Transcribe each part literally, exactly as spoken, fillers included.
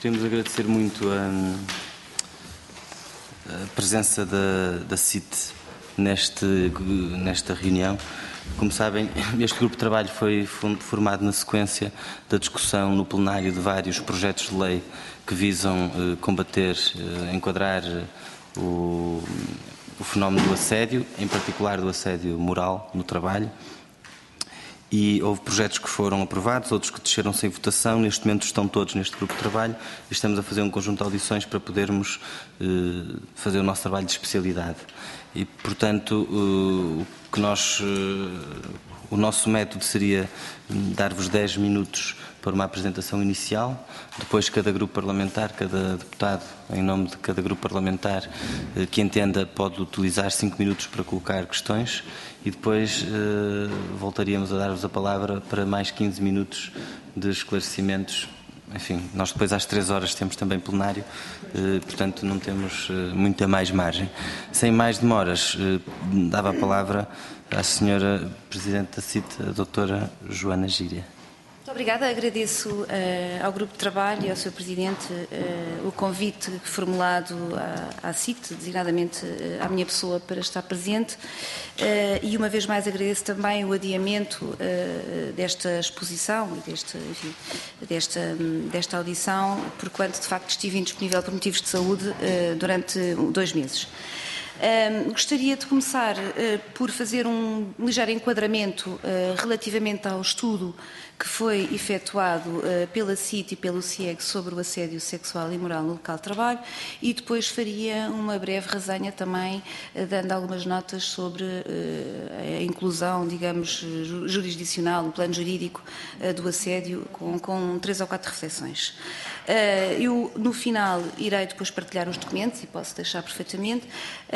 queríamos agradecer muito a, a presença da, da C I T neste, nesta reunião. Como sabem, este grupo de trabalho foi formado na sequência da discussão no plenário de vários projetos de lei que visam eh, combater, eh, enquadrar o, o fenómeno do assédio, em particular do assédio moral no trabalho. E houve projetos que foram aprovados, outros que desceram sem votação. Neste momento estão todos neste grupo de trabalho e estamos a fazer um conjunto de audições para podermos eh, fazer o nosso trabalho de especialidade. E, portanto, eh, o que nós, eh, o nosso método seria dar-vos dez minutos para uma apresentação inicial, depois cada grupo parlamentar, cada deputado, em nome de cada grupo parlamentar eh, que entenda, pode utilizar cinco minutos para colocar questões e depois eh, voltaríamos a dar-vos a palavra para mais quinze minutos de esclarecimentos. Enfim, nós depois às três horas temos também plenário, eh, portanto não temos eh, muita mais margem. Sem mais demoras, eh, dava a palavra à senhora Presidente da C I T, a doutora Joana Gíria. Muito obrigada. Agradeço uh, ao Grupo de Trabalho e ao seu Presidente uh, o convite formulado à, à C I T, designadamente uh, à minha pessoa, para estar presente. Uh, e uma vez mais agradeço também o adiamento uh, desta exposição e deste, enfim, desta, desta audição, porquanto de facto estive indisponível por motivos de saúde uh, durante dois meses. Um, gostaria de começar uh, por fazer um ligeiro enquadramento uh, relativamente ao estudo que foi efetuado uh, pela C I T e pelo CIEG sobre o assédio sexual e moral no local de trabalho e depois faria uma breve resenha também, uh, dando algumas notas sobre uh, a inclusão, digamos, jurisdicional, no plano jurídico uh, do assédio, com, com três ou quatro reflexões. Uh, eu, no final, irei depois partilhar os documentos e posso deixar perfeitamente.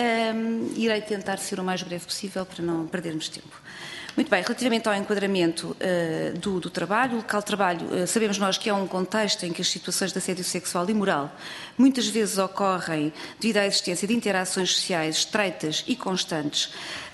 Um, irei tentar ser o mais breve possível para não perdermos tempo. Muito bem, relativamente ao enquadramento uh, do, do trabalho, o local de trabalho, uh, sabemos nós que é um contexto em que as situações de assédio sexual e moral muitas vezes ocorrem devido à existência de interações sociais estreitas e constantes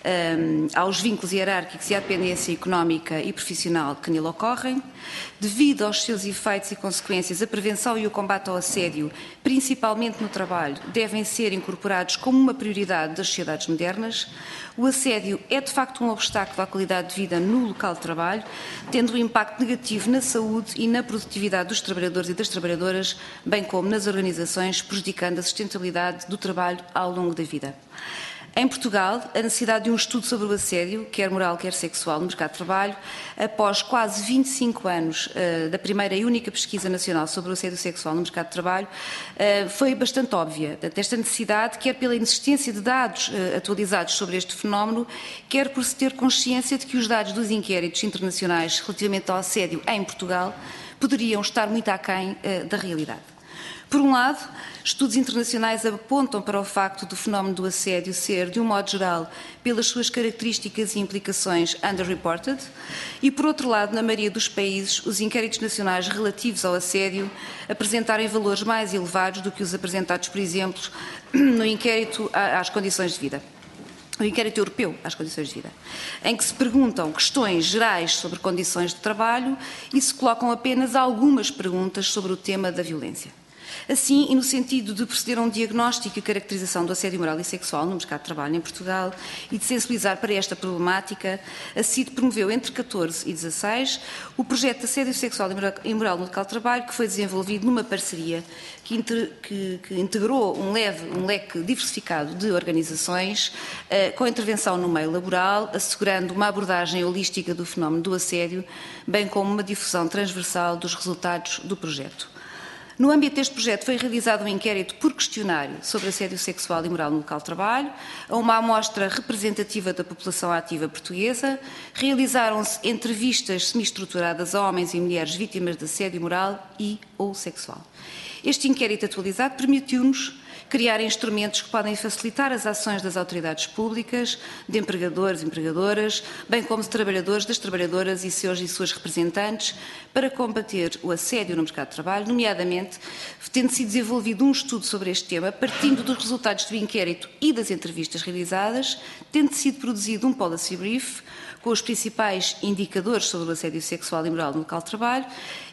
um, aos vínculos hierárquicos e à dependência económica e profissional que nele ocorrem. Devido aos seus efeitos e consequências, a prevenção e o combate ao assédio, principalmente no trabalho, devem ser incorporados como uma prioridade das sociedades modernas. O assédio é, de facto, um obstáculo à qualidade de vida no local de trabalho, tendo um impacto negativo na saúde e na produtividade dos trabalhadores e das trabalhadoras, bem como nas organizações, prejudicando a sustentabilidade do trabalho ao longo da vida. Em Portugal, a necessidade de um estudo sobre o assédio, quer moral, quer sexual, no mercado de trabalho, após quase vinte e cinco anos uh, da primeira e única pesquisa nacional sobre o assédio sexual no mercado de trabalho, uh, foi bastante óbvia. Desta necessidade, quer pela inexistência de dados uh, atualizados sobre este fenómeno, quer por se ter consciência de que os dados dos inquéritos internacionais relativamente ao assédio em Portugal poderiam estar muito aquém uh, da realidade. Por um lado, estudos internacionais apontam para o facto do fenómeno do assédio ser, de um modo geral, pelas suas características e implicações underreported, e, por outro lado, na maioria dos países, os inquéritos nacionais relativos ao assédio apresentarem valores mais elevados do que os apresentados, por exemplo, no inquérito às condições de vida. O inquérito europeu às condições de vida, em que se perguntam questões gerais sobre condições de trabalho e se colocam apenas algumas perguntas sobre o tema da violência. Assim, e no sentido de proceder a um diagnóstico e caracterização do assédio moral e sexual no mercado de trabalho em Portugal e de sensibilizar para esta problemática, a C I T promoveu entre catorze e dezasseis o projeto de assédio sexual e moral no local de trabalho, que foi desenvolvido numa parceria que, inter, que, que integrou um, leve, um leque diversificado de organizações uh, com intervenção no meio laboral, assegurando uma abordagem holística do fenómeno do assédio, bem como uma difusão transversal dos resultados do projeto. No âmbito deste projeto foi realizado um inquérito por questionário sobre assédio sexual e moral no local de trabalho, a uma amostra representativa da população ativa portuguesa. Realizaram-se entrevistas semi-estruturadas a homens e mulheres vítimas de assédio moral e ou sexual. Este inquérito atualizado permitiu-nos criar instrumentos que podem facilitar as ações das autoridades públicas, de empregadores e empregadoras, bem como de trabalhadores, das trabalhadoras e seus e suas representantes, para combater o assédio no mercado de trabalho, nomeadamente tendo sido desenvolvido um estudo sobre este tema, partindo dos resultados do inquérito e das entrevistas realizadas, tendo sido produzido um policy brief com os principais indicadores sobre o assédio sexual e moral no local de trabalho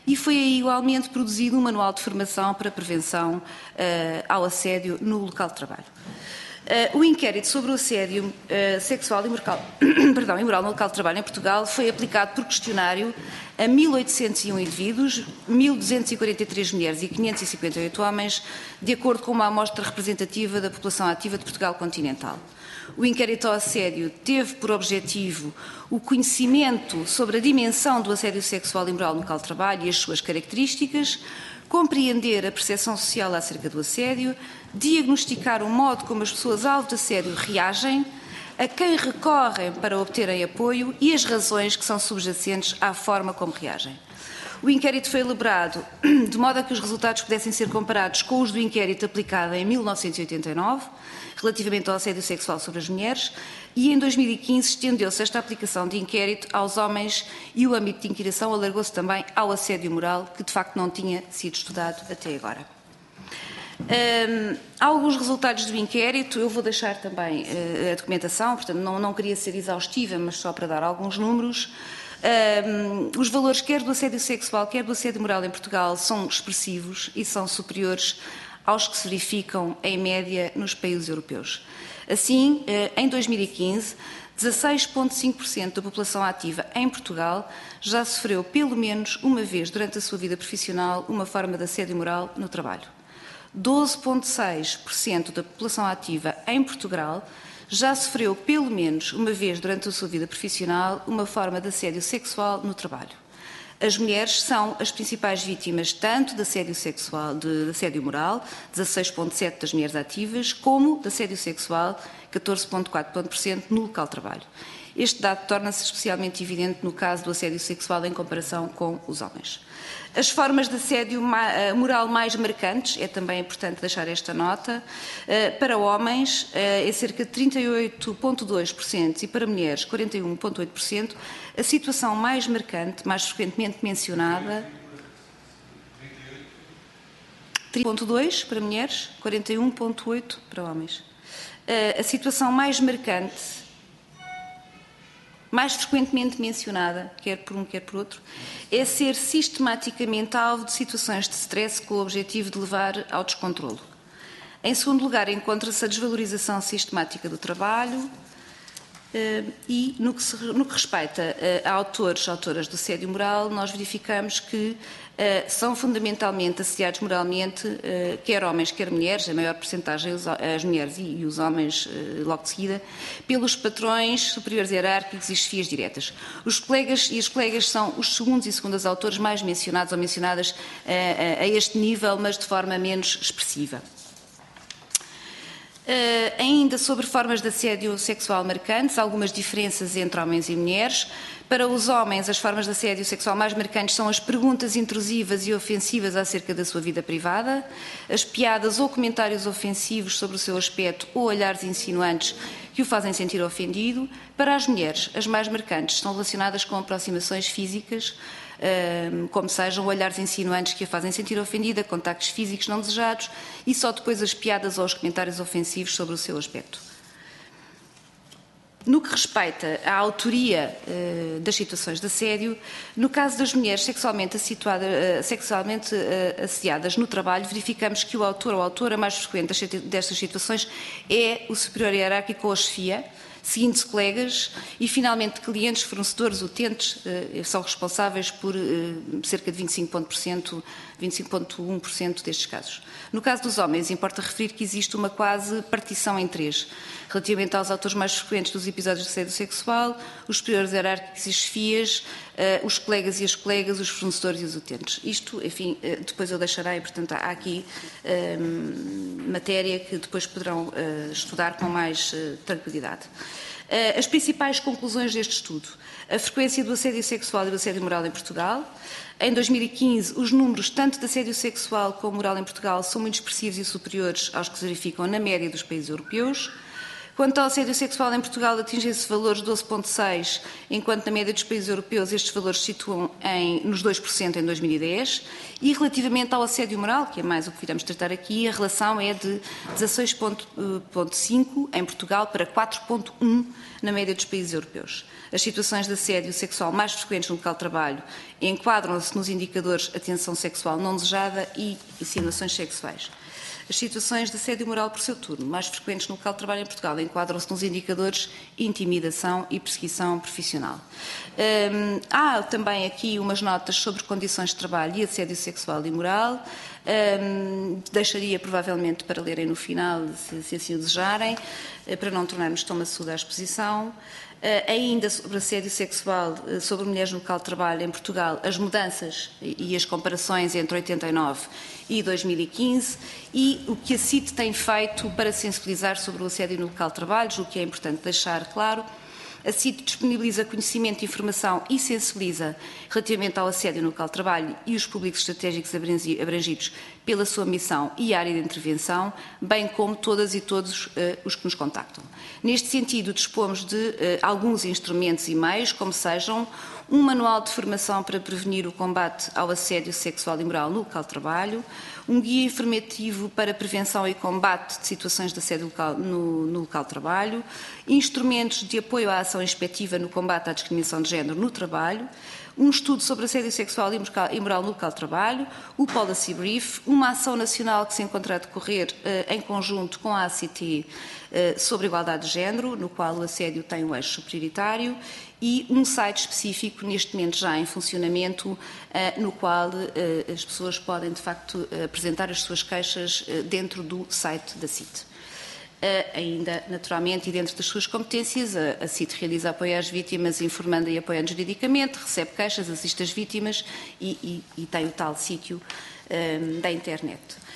e foi aí igualmente produzido um manual de formação para prevenção uh, ao assédio no local de trabalho. Uh, o inquérito sobre o assédio uh, sexual e moral, perdão, e moral no local de trabalho em Portugal foi aplicado por questionário a mil oitocentos e um indivíduos, mil duzentos e quarenta e três mulheres e quinhentos e cinquenta e oito homens, de acordo com uma amostra representativa da população ativa de Portugal continental. O inquérito ao assédio teve por objetivo o conhecimento sobre a dimensão do assédio sexual e moral no local de trabalho e as suas características, compreender a percepção social acerca do assédio, diagnosticar o modo como as pessoas alvo de assédio reagem, a quem recorrem para obterem apoio e as razões que são subjacentes à forma como reagem. O inquérito foi elaborado de modo a que os resultados pudessem ser comparados com os do inquérito aplicado em mil novecentos e oitenta e nove, relativamente ao assédio sexual sobre as mulheres, e em dois mil e quinze estendeu-se esta aplicação de inquérito aos homens e o âmbito de inquirição alargou-se também ao assédio moral, que de facto não tinha sido estudado até agora. Um, há alguns resultados do inquérito, eu vou deixar também uh, a documentação, portanto não, não queria ser exaustiva, mas só para dar alguns números. Um, os valores quer do assédio sexual, quer do assédio moral em Portugal são expressivos e são superiores aos que se verificam em média nos países europeus. Assim, em dois mil e quinze, dezasseis vírgula cinco por cento da população ativa em Portugal já sofreu pelo menos uma vez durante a sua vida profissional uma forma de assédio moral no trabalho. doze vírgula seis por cento da população ativa em Portugal já sofreu pelo menos uma vez durante a sua vida profissional uma forma de assédio sexual no trabalho. As mulheres são as principais vítimas tanto de assédio sexual, de, de assédio moral, dezasseis vírgula sete por cento das mulheres ativas, como de assédio sexual, catorze vírgula quatro por cento no local de trabalho. Este dado torna-se especialmente evidente no caso do assédio sexual em comparação com os homens. As formas de assédio moral mais marcantes, é também importante deixar esta nota, para homens é cerca de trinta e oito vírgula dois por cento e para mulheres quarenta e um vírgula oito por cento. A situação mais marcante, mais frequentemente mencionada, trinta vírgula dois por cento para mulheres, quarenta e um vírgula oito por cento para homens. A situação mais marcante, mais frequentemente mencionada, quer por um, quer por outro, é ser sistematicamente alvo de situações de stress com o objetivo de levar ao descontrolo. Em segundo lugar, encontra-se a desvalorização sistemática do trabalho e, no que, se, no que respeita a autores e autoras do assédio moral, nós verificamos que são fundamentalmente assediados moralmente, quer homens, quer mulheres, a maior percentagem as mulheres e os homens logo de seguida, pelos patrões superiores hierárquicos e chefias diretas. Os colegas e as colegas são os segundos e segundas autores mais mencionados ou mencionadas a, a, a este nível, mas de forma menos expressiva. Uh, ainda sobre formas de assédio sexual marcantes, algumas diferenças entre homens e mulheres. Para os homens, as formas de assédio sexual mais marcantes são as perguntas intrusivas e ofensivas acerca da sua vida privada, as piadas ou comentários ofensivos sobre o seu aspecto ou olhares insinuantes que o fazem sentir ofendido. Para as mulheres, as mais marcantes estão relacionadas com aproximações físicas, como sejam olhares insinuantes que a fazem sentir ofendida, contactos físicos não desejados e só depois as piadas ou os comentários ofensivos sobre o seu aspecto. No que respeita à autoria uh, das situações de assédio, no caso das mulheres sexualmente, situada, uh, sexualmente uh, assediadas no trabalho, verificamos que o autor ou a autora mais frequente destas situações é o superior hierárquico ou a chefia, seguindo-se colegas e, finalmente, clientes, fornecedores, utentes, eh, são responsáveis por eh, cerca de vinte e cinco por cento, vinte e cinco vírgula um por cento destes casos. No caso dos homens, importa referir que existe uma quase partição em três, relativamente aos autores mais frequentes dos episódios de assédio sexual, os superiores hierárquicos e chefias, eh, os colegas e as colegas, os fornecedores e os utentes. Isto, enfim, eh, depois eu deixarei, portanto, há aqui eh, matéria que depois poderão eh, estudar com mais eh, tranquilidade. As principais conclusões deste estudo: a frequência do assédio sexual e do assédio moral em Portugal. Em dois mil e quinze, os números tanto de assédio sexual como moral em Portugal são muito expressivos e superiores aos que se verificam na média dos países europeus. Quanto ao assédio sexual em Portugal, atingem-se valores de doze vírgula seis, enquanto na média dos países europeus estes valores se situam em, nos dois por cento em dois mil e dez. E relativamente ao assédio moral, que é mais o que viramos tratar aqui, a relação é de dezasseis vírgula cinco em Portugal para quatro vírgula um na média dos países europeus. As situações de assédio sexual mais frequentes no local de trabalho enquadram-se nos indicadores atenção sexual não desejada e insinuações sexuais. As situações de assédio moral por seu turno, mais frequentes no local de trabalho em Portugal, enquadram-se nos indicadores intimidação e perseguição profissional. Hum, há também aqui umas notas sobre condições de trabalho e assédio sexual e moral. Hum, deixaria provavelmente para lerem no final, se, se assim o desejarem, para não tornarmos tão maçuda a exposição. Uh, ainda sobre assédio sexual, uh, sobre mulheres no local de trabalho em Portugal, as mudanças e, e as comparações entre oitenta e nove e dois mil e quinze e o que a C I T tem feito para sensibilizar sobre o assédio no local de trabalho, o que é importante deixar claro. A C I T disponibiliza conhecimento, informação e sensibiliza relativamente ao assédio no local de trabalho e os públicos estratégicos abrangidos pela sua missão e área de intervenção, bem como todas e todos uh, os que nos contactam. Neste sentido, dispomos de uh, alguns instrumentos e meios, como sejam um manual de formação para prevenir o combate ao assédio sexual e moral no local de trabalho, um guia informativo para prevenção e combate de situações de assédio local, no, no local de trabalho, instrumentos de apoio à ação inspectiva no combate à discriminação de género no trabalho, um estudo sobre assédio sexual e moral no local de trabalho, o Policy Brief, uma ação nacional que se encontra a decorrer uh, em conjunto com a A C T uh, sobre igualdade de género, no qual o assédio tem um eixo prioritário, e um site específico, neste momento já em funcionamento, uh, no qual uh, as pessoas podem, de facto, uh, apresentar as suas queixas uh, dentro do site da C I T. Uh, ainda, naturalmente, e dentro das suas competências, a, a C I T realiza apoio às vítimas, informando e apoiando juridicamente, recebe queixas, assiste as vítimas e, e, e tem o tal sítio uh, da internet.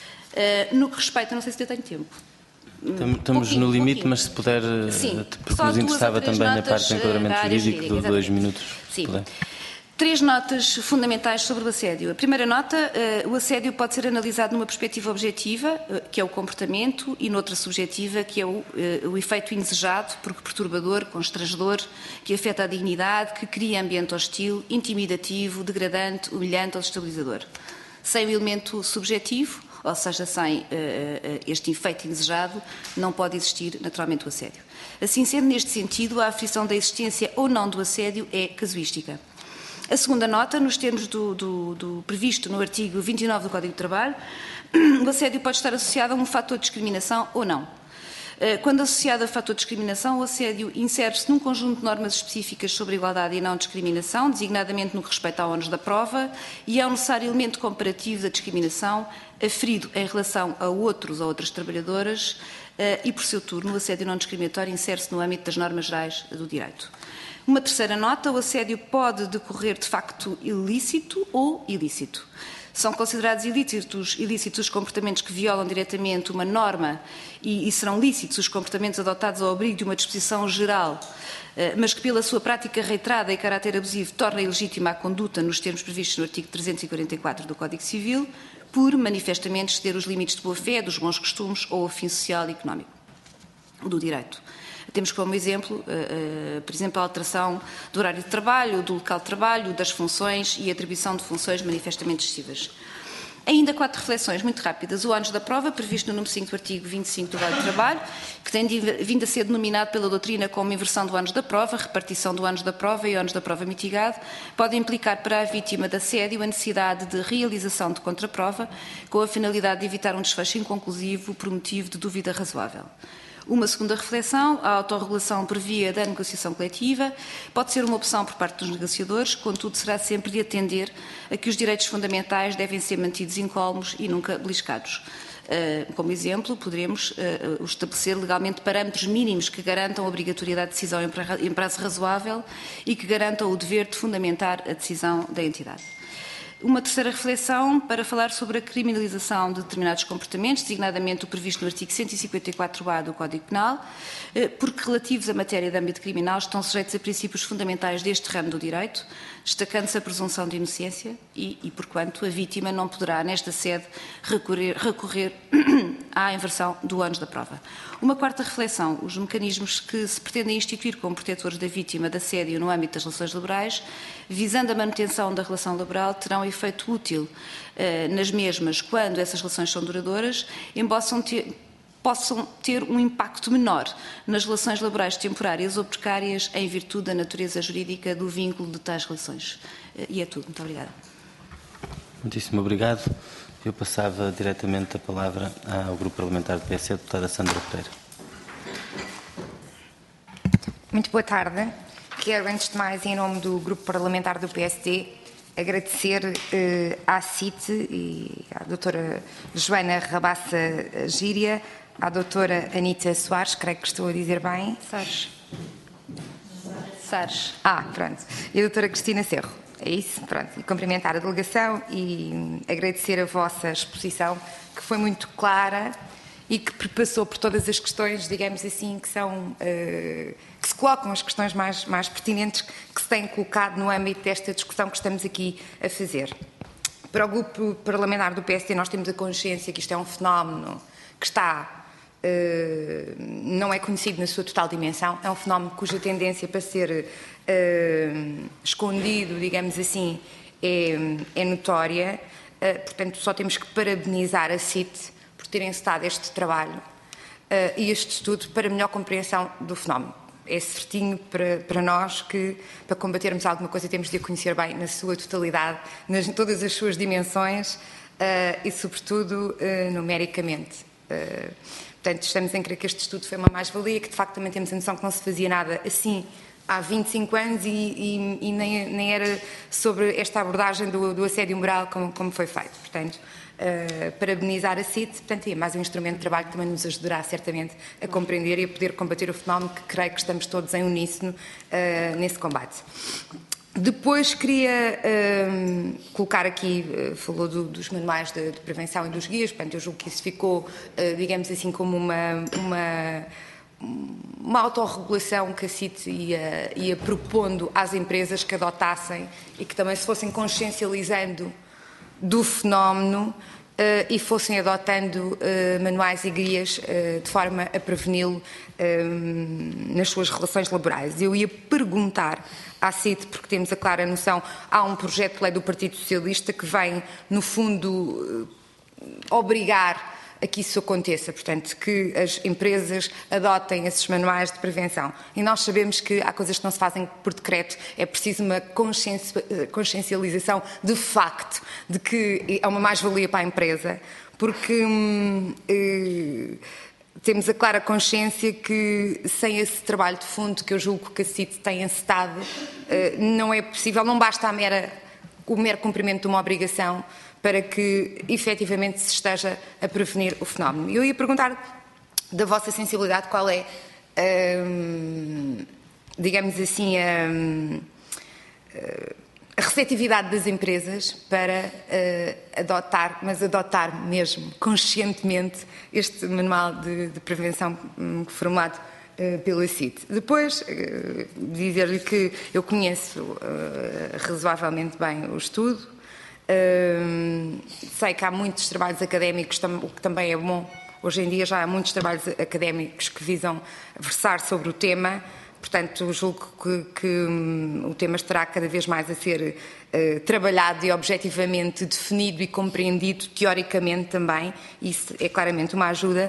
Uh, no que respeita, não sei se eu tenho tempo. Estamos no limite, pouquinho. Mas se puder, Sim, porque nos interessava também na parte do enquadramento jurídico de dois minutos. Sim. Puder. Três notas fundamentais sobre o assédio. A primeira nota, uh, o assédio pode ser analisado numa perspectiva objetiva, uh, que é o comportamento, e noutra subjetiva, que é o, uh, o efeito indesejado, porque perturbador, constrangedor, que afeta a dignidade, que cria ambiente hostil, intimidativo, degradante, humilhante ou destabilizador. Sem o elemento subjetivo, ou seja, sem uh, uh, este efeito indesejado, não pode existir naturalmente o assédio. Assim sendo, neste sentido, a aferição da existência ou não do assédio é casuística. A segunda nota, nos termos do, do, do previsto no artigo vinte e nove do Código de Trabalho, o assédio pode estar associado a um fator de discriminação ou não. Quando associado a fator de discriminação, o assédio insere-se num conjunto de normas específicas sobre igualdade e não discriminação, designadamente no que respeita ao ónus da prova, e é um necessário elemento comparativo da discriminação aferido em relação a outros ou outras trabalhadoras e, por seu turno, o assédio não discriminatório insere-se no âmbito das normas gerais do direito. Uma terceira nota, o assédio pode decorrer de facto ilícito ou ilícito. São considerados ilícitos, ilícitos os comportamentos que violam diretamente uma norma e, e serão lícitos os comportamentos adotados ao abrigo de uma disposição geral, mas que pela sua prática reiterada e caráter abusivo torna ilegítima a conduta nos termos previstos no artigo trezentos e quarenta e quatro do Código Civil, por manifestamente exceder os limites de boa-fé, dos bons costumes ou ao fim social e económico do direito. Temos como exemplo, uh, uh, por exemplo, a alteração do horário de trabalho, do local de trabalho, das funções e a atribuição de funções manifestamente excessivas. Ainda quatro reflexões muito rápidas. O ónus da prova, previsto no número cinco do artigo vinte e cinco do Código de Trabalho, que tem vindo a ser denominado pela doutrina como inversão do ónus da prova, repartição do ónus da prova e ónus da prova mitigado, pode implicar para a vítima de assédio a necessidade de realização de contraprova, com a finalidade de evitar um desfecho inconclusivo por motivo de dúvida razoável. Uma segunda reflexão, a autorregulação por via da negociação coletiva pode ser uma opção por parte dos negociadores, contudo será sempre de atender a que os direitos fundamentais devem ser mantidos incólumes e nunca beliscados. Como exemplo, poderemos estabelecer legalmente parâmetros mínimos que garantam a obrigatoriedade de decisão em prazo razoável e que garantam o dever de fundamentar a decisão da entidade. Uma terceira reflexão para falar sobre a criminalização de determinados comportamentos, designadamente o previsto no artigo cento e cinquenta e quatro A do Código Penal, porque relativos à matéria de âmbito criminal estão sujeitos a princípios fundamentais deste ramo do direito, destacando-se a presunção de inocência e, e, porquanto, a vítima não poderá, nesta sede, recorrer, recorrer à inversão do ônus da prova. Uma quarta reflexão: os mecanismos que se pretendem instituir como protetores da vítima de assédio no âmbito das relações laborais, visando a manutenção da relação laboral, terão efeito útil eh, nas mesmas quando essas relações são duradouras, embora ter, possam ter um impacto menor nas relações laborais temporárias ou precárias em virtude da natureza jurídica do vínculo de tais relações. Eh, e é tudo. Muito obrigada. Muitíssimo obrigado. Eu passava diretamente a palavra ao Grupo Parlamentar do P S D, a deputada Sandra Pereira. Muito boa tarde. Quero, antes de mais, em nome do Grupo Parlamentar do P S D, agradecer eh, à C I T e à doutora Joana Rabassa Gíria, à doutora Anita Soares, creio que estou a dizer bem. Soares. Soares. Ah, pronto. E a doutora Cristina Cerro. É isso? Pronto. E cumprimentar a delegação e agradecer a vossa exposição, que foi muito clara e que perpassou por todas as questões, digamos assim, que são, uh, que se colocam as questões mais, mais pertinentes que se têm colocado no âmbito desta discussão que estamos aqui a fazer. Para o Grupo Parlamentar do P S D, nós temos a consciência que isto é um fenómeno que está, uh, não é conhecido na sua total dimensão, é um fenómeno cuja tendência para ser uh, escondido, digamos assim, é, é notória. Uh, portanto, só temos que parabenizar a C I T por terem citado este trabalho uh, e este estudo para melhor compreensão do fenómeno. É certinho para, para nós que, para combatermos alguma coisa, temos de a conhecer bem na sua totalidade, nas todas as suas dimensões uh, e, sobretudo, uh, numericamente. Uh, portanto, estamos em crer que este estudo foi uma mais-valia, que de facto também temos a noção que não se fazia nada assim há vinte e cinco anos e, e, e nem, nem era sobre esta abordagem do, do assédio moral como, como foi feito. Portanto, uh, parabenizar a C I T, portanto, é mais um instrumento de trabalho que também nos ajudará certamente a compreender e a poder combater o fenómeno, que creio que estamos todos em uníssono uh, nesse combate. Depois queria uh, colocar aqui, uh, falou do, dos manuais de, de prevenção e dos guias, portanto, eu julgo que isso ficou, uh, digamos assim, como uma... uma uma autorregulação que a C I T ia, ia propondo às empresas que adotassem e que também se fossem consciencializando do fenómeno uh, e fossem adotando uh, manuais e guias uh, de forma a preveni-lo uh, nas suas relações laborais. Eu ia perguntar à C I T, porque temos a clara noção, há um projeto de lei do Partido Socialista que vem, no fundo, uh, obrigar a que isso aconteça, portanto, que as empresas adotem esses manuais de prevenção. E nós sabemos que há coisas que não se fazem por decreto, é preciso uma consciencialização de facto de que é uma mais-valia para a empresa, porque hum, eh, temos a clara consciência que sem esse trabalho de fundo que eu julgo que a C I T tem encetado, eh, não é possível, não basta a mera, o mero cumprimento de uma obrigação para que efetivamente se esteja a prevenir o fenómeno. Eu ia perguntar da vossa sensibilidade qual é, hum, digamos assim, hum, a receptividade das empresas para uh, adotar, mas adotar mesmo, conscientemente, este manual de, de prevenção um, formulado uh, pela C I T. Depois, uh, dizer-lhe que eu conheço uh, razoavelmente bem o estudo. Uh, sei que há muitos trabalhos académicos, o que também é bom. Hoje em dia já há muitos trabalhos académicos que visam versar sobre o tema, portanto julgo que, que um, o tema estará cada vez mais a ser uh, trabalhado e objetivamente definido e compreendido teoricamente também, isso é claramente uma ajuda.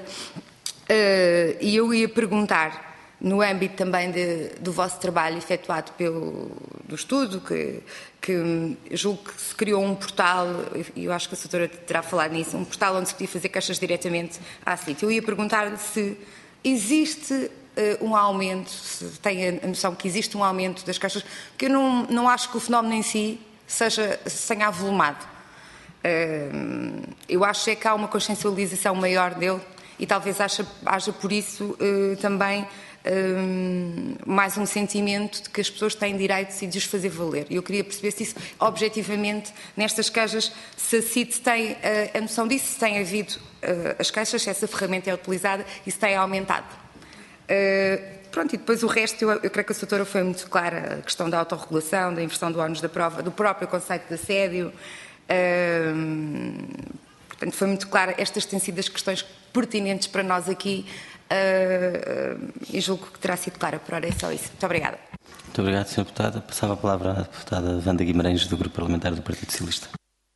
Uh, e eu ia perguntar, no âmbito também de, do vosso trabalho efetuado pelo do estudo, que, que julgo que se criou um portal, e eu acho que a doutora terá falado nisso, um portal onde se podia fazer queixas diretamente à C I T. Eu ia perguntar-lhe se existe uh, um aumento, se tem a noção que existe um aumento das queixas, porque eu não, não acho que o fenómeno em si seja, se tenha avolumado. Uh, eu acho é que há uma consciencialização maior dele e talvez haja, haja por isso uh, também Um, mais um sentimento de que as pessoas têm direitos e de os fazer valer. E eu queria perceber se isso, objetivamente, nestas queixas, se a C I T tem uh, a noção disso, se tem havido uh, as queixas, se essa ferramenta é utilizada e se tem aumentado. Uh, pronto, e depois o resto, eu, eu creio que a doutora foi muito clara, a questão da autorregulação, da inversão do ónus da prova, do próprio conceito de assédio. Uh, portanto, foi muito clara. Estas têm sido as questões pertinentes para nós aqui. Uh, uh, e julgo que terá sido clara, por hora é só isso. Muito obrigada. Muito obrigado, senhora Deputada. Passava a palavra à Deputada Wanda Guimarães, do Grupo Parlamentar do Partido Socialista.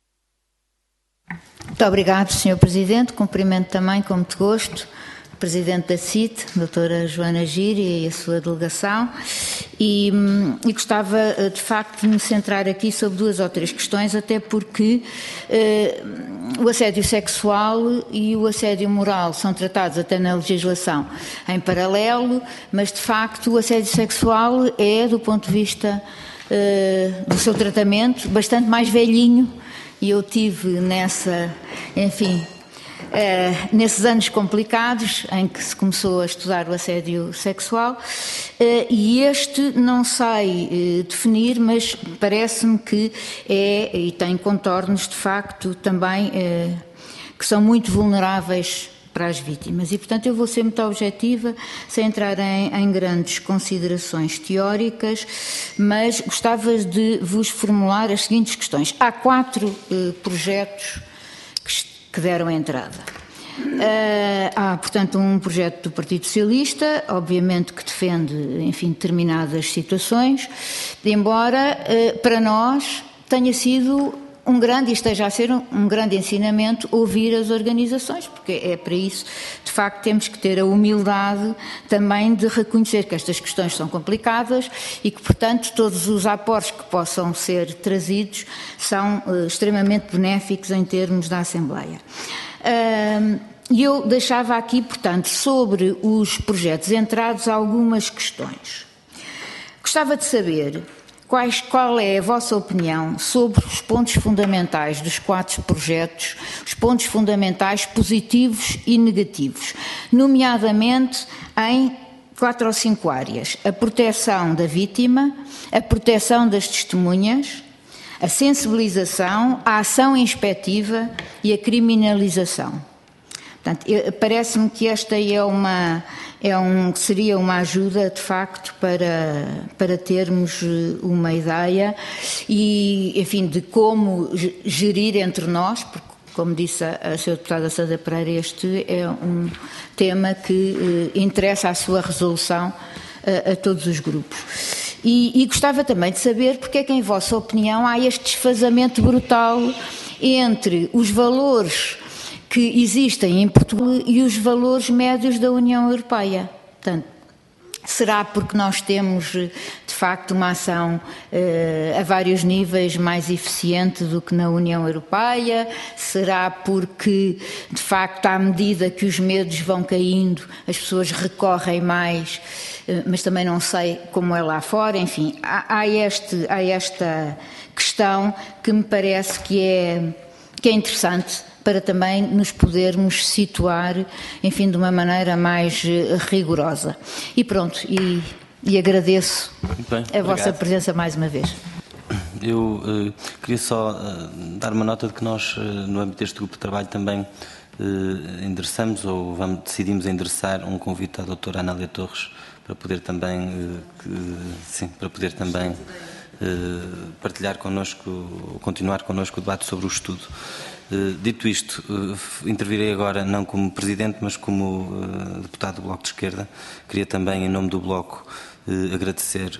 Muito obrigado, senhor Presidente. Cumprimento também, com muito gosto, o Presidente da C I T, doutora Joana Gíria, e a sua delegação. E, e gostava, de facto, de me centrar aqui sobre duas ou três questões, até porque eh, o assédio sexual e o assédio moral são tratados até na legislação em paralelo, mas, de facto, o assédio sexual é, do ponto de vista eh, do seu tratamento, bastante mais velhinho, e eu tive nessa, enfim... Uh, nesses anos complicados em que se começou a estudar o assédio sexual, uh, e este não sei uh, definir, mas parece-me que é, e tem contornos de facto também uh, que são muito vulneráveis para as vítimas, e portanto eu vou ser muito objetiva, sem entrar em, em grandes considerações teóricas, mas gostava de vos formular as seguintes questões. Há quatro uh, projetos que que deram entrada. Uh, há, portanto, um projeto do Partido Socialista, obviamente que defende, enfim, determinadas situações, embora uh, para nós tenha sido um grande, e esteja a ser um, um grande ensinamento, ouvir as organizações, porque é para isso, de facto, temos que ter a humildade também de reconhecer que estas questões são complicadas e que, portanto, todos os aportes que possam ser trazidos são uh, extremamente benéficos em termos da Assembleia. E uh, eu deixava aqui, portanto, sobre os projetos entrados algumas questões. Gostava de saber Quais, qual é a vossa opinião sobre os pontos fundamentais dos quatro projetos, os pontos fundamentais positivos e negativos, nomeadamente em quatro ou cinco áreas: a proteção da vítima, a proteção das testemunhas, a sensibilização, a ação inspectiva e a criminalização. Portanto, parece-me que esta é uma, é um, seria uma ajuda, de facto, para, para termos uma ideia e, enfim, de como gerir entre nós, porque, como disse a, a senhora Deputada Sandra Pereira, este é um tema que eh, interessa a sua resolução a, a todos os grupos. E, e gostava também de saber porque é que, em vossa opinião, há este desfazamento brutal entre os valores que existem em Portugal e os valores médios da União Europeia. Portanto, será porque nós temos, de facto, uma ação eh, a vários níveis mais eficiente do que na União Europeia? Será porque, de facto, à medida que os medos vão caindo, as pessoas recorrem mais, eh, mas também não sei como é lá fora? Enfim, há, há, este, há esta questão que me parece que é, que é interessante, para também nos podermos situar, enfim, de uma maneira mais rigorosa. E pronto, e, e agradeço bem, a obrigado. Vossa presença mais uma vez. Eu uh, queria só uh, dar uma nota de que nós, uh, no âmbito deste grupo de trabalho, também uh, endereçamos, ou vamos, decidimos endereçar um convite à doutora Anália Torres, para poder também, uh, que, sim, para poder também uh, partilhar connosco, continuar connosco o debate sobre o estudo. Uh, dito isto, uh, intervirei agora não como Presidente, mas como uh, Deputado do Bloco de Esquerda. Queria também, em nome do Bloco, uh, agradecer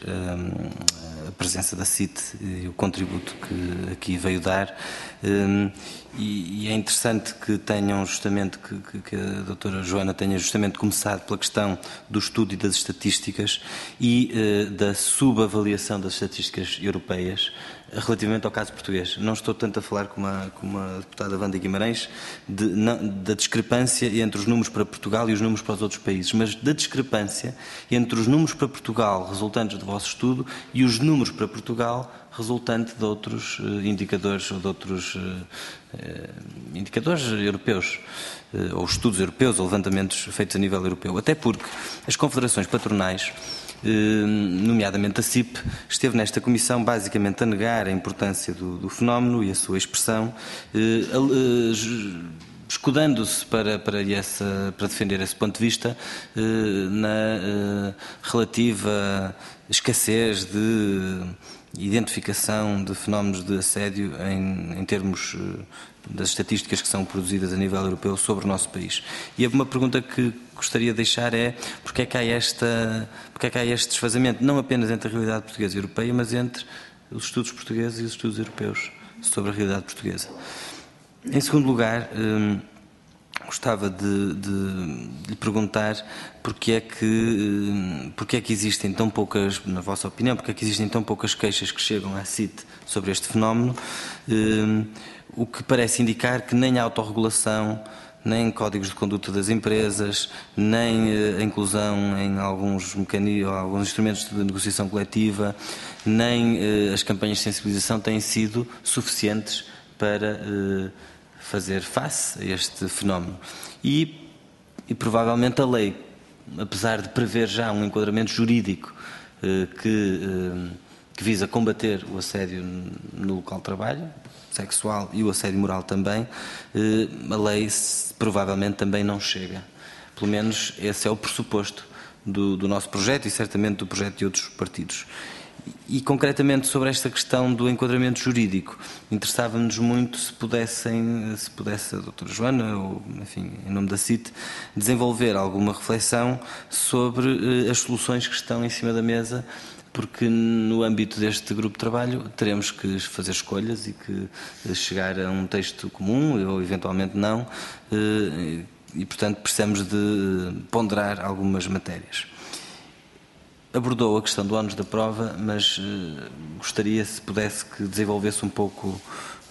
uh, a presença da C I T e o contributo que aqui veio dar. Uh, e, e é interessante que tenham justamente, que, que, que a doutora Joana tenha justamente começado pela questão do estudo e das estatísticas e uh, da subavaliação das estatísticas europeias, relativamente ao caso português. Não estou tanto a falar como a, como a deputada Wanda Guimarães de, não, da discrepância entre os números para Portugal e os números para os outros países, mas da discrepância entre os números para Portugal resultantes do vosso estudo e os números para Portugal resultante de outros indicadores ou de outros indicadores europeus, ou estudos europeus, ou levantamentos feitos a nível europeu. Até porque as confederações patronais, nomeadamente a C I P, esteve nesta comissão basicamente a negar a importância do, do fenómeno e a sua expressão, escudando-se para, para, essa, para defender esse ponto de vista na relativa escassez de identificação de fenómenos de assédio em, em termos das estatísticas que são produzidas a nível europeu sobre o nosso país. E uma pergunta que gostaria de deixar é porque é que há, esta, porque é que há este desfazamento, não apenas entre a realidade portuguesa e europeia, mas entre os estudos portugueses e os estudos europeus sobre a realidade portuguesa. Em segundo lugar, hum, gostava de, de, de lhe perguntar porque é, que, porque é que existem tão poucas, na vossa opinião, porque é que existem tão poucas queixas que chegam à C I T sobre este fenómeno, hum, o que parece indicar que nem a autorregulação, nem códigos de conduta das empresas, nem a inclusão em alguns mecanismos, alguns instrumentos de negociação coletiva, nem as campanhas de sensibilização têm sido suficientes para fazer face a este fenómeno. E, e provavelmente a lei, apesar de prever já um enquadramento jurídico que, que visa combater o assédio no local de trabalho, sexual e o assédio moral também, a lei provavelmente também não chega. Pelo menos esse é o pressuposto do, do nosso projeto e certamente do projeto de outros partidos. E concretamente sobre esta questão do enquadramento jurídico, interessava-nos muito se pudessem, se pudesse a doutora Joana, ou enfim, em nome da C I T, desenvolver alguma reflexão sobre as soluções que estão em cima da mesa, porque no âmbito deste grupo de trabalho teremos que fazer escolhas e que chegar a um texto comum, ou eventualmente não, e portanto precisamos de ponderar algumas matérias. Abordou a questão do ónus da prova, mas gostaria, se pudesse, que desenvolvesse um pouco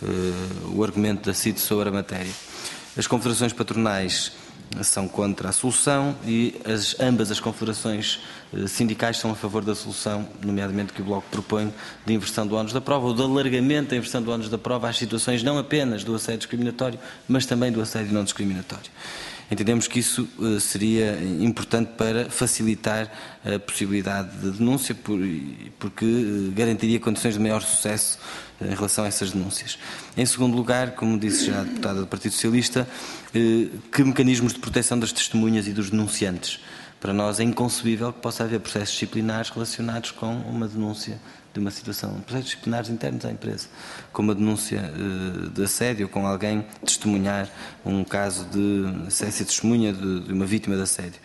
o argumento da C I T sobre a matéria. As confederações patronais são contra a solução e as, ambas as confederações sindicais são a favor da solução, nomeadamente que o Bloco propõe, de inversão do ónus da prova ou de alargamento da inversão do ónus da prova às situações não apenas do assédio discriminatório, mas também do assédio não discriminatório. Entendemos que isso uh, seria importante para facilitar a possibilidade de denúncia, por, porque uh, garantiria condições de maior sucesso uh, em relação a essas denúncias. Em segundo lugar, como disse já a deputada do Partido Socialista, uh, que mecanismos de proteção das testemunhas e dos denunciantes? Para nós é inconcebível que possa haver processos disciplinares relacionados com uma denúncia de uma situação, processos disciplinares internos à empresa, com uma denúncia uh, de assédio, com alguém testemunhar um caso de assédio e testemunha de, de uma vítima de assédio.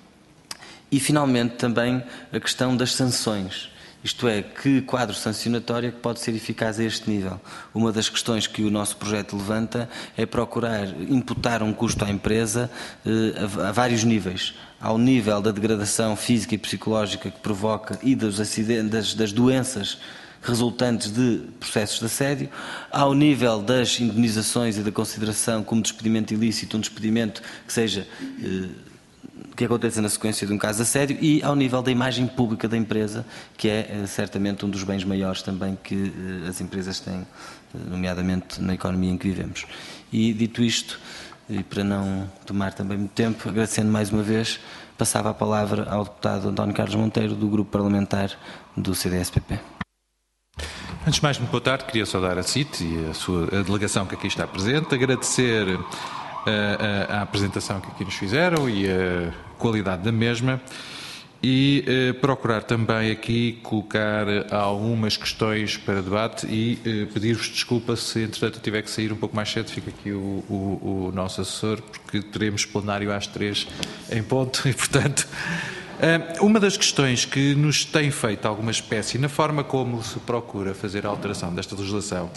E, finalmente, também a questão das sanções. Isto é, que quadro sancionatório pode ser eficaz a este nível? Uma das questões que o nosso projeto levanta é procurar imputar um custo à empresa uh, a, a vários níveis. Ao nível da degradação física e psicológica que provoca e dos acidentes, das, das doenças resultantes de processos de assédio, ao nível das indemnizações e da consideração como despedimento ilícito, um despedimento que seja eh, que aconteça na sequência de um caso de assédio, e ao nível da imagem pública da empresa, que é eh, certamente um dos bens maiores também que eh, as empresas têm, nomeadamente na economia em que vivemos. E dito isto, e para não tomar também muito tempo, agradecendo mais uma vez, passava a palavra ao deputado António Carlos Monteiro, do Grupo Parlamentar do C D S P P. Antes de mais, muito boa tarde. Queria saudar a C I T e a sua a delegação que aqui está presente, agradecer a, a, a apresentação que aqui nos fizeram e a qualidade da mesma, e eh, procurar também aqui colocar algumas questões para debate e eh, pedir-vos desculpa se, entretanto, eu tiver que sair um pouco mais cedo. Fica aqui o, o, o nosso assessor, porque teremos plenário às três em ponto e, portanto, eh, uma das questões que nos tem feito alguma espécie na forma como se procura fazer a alteração desta legislação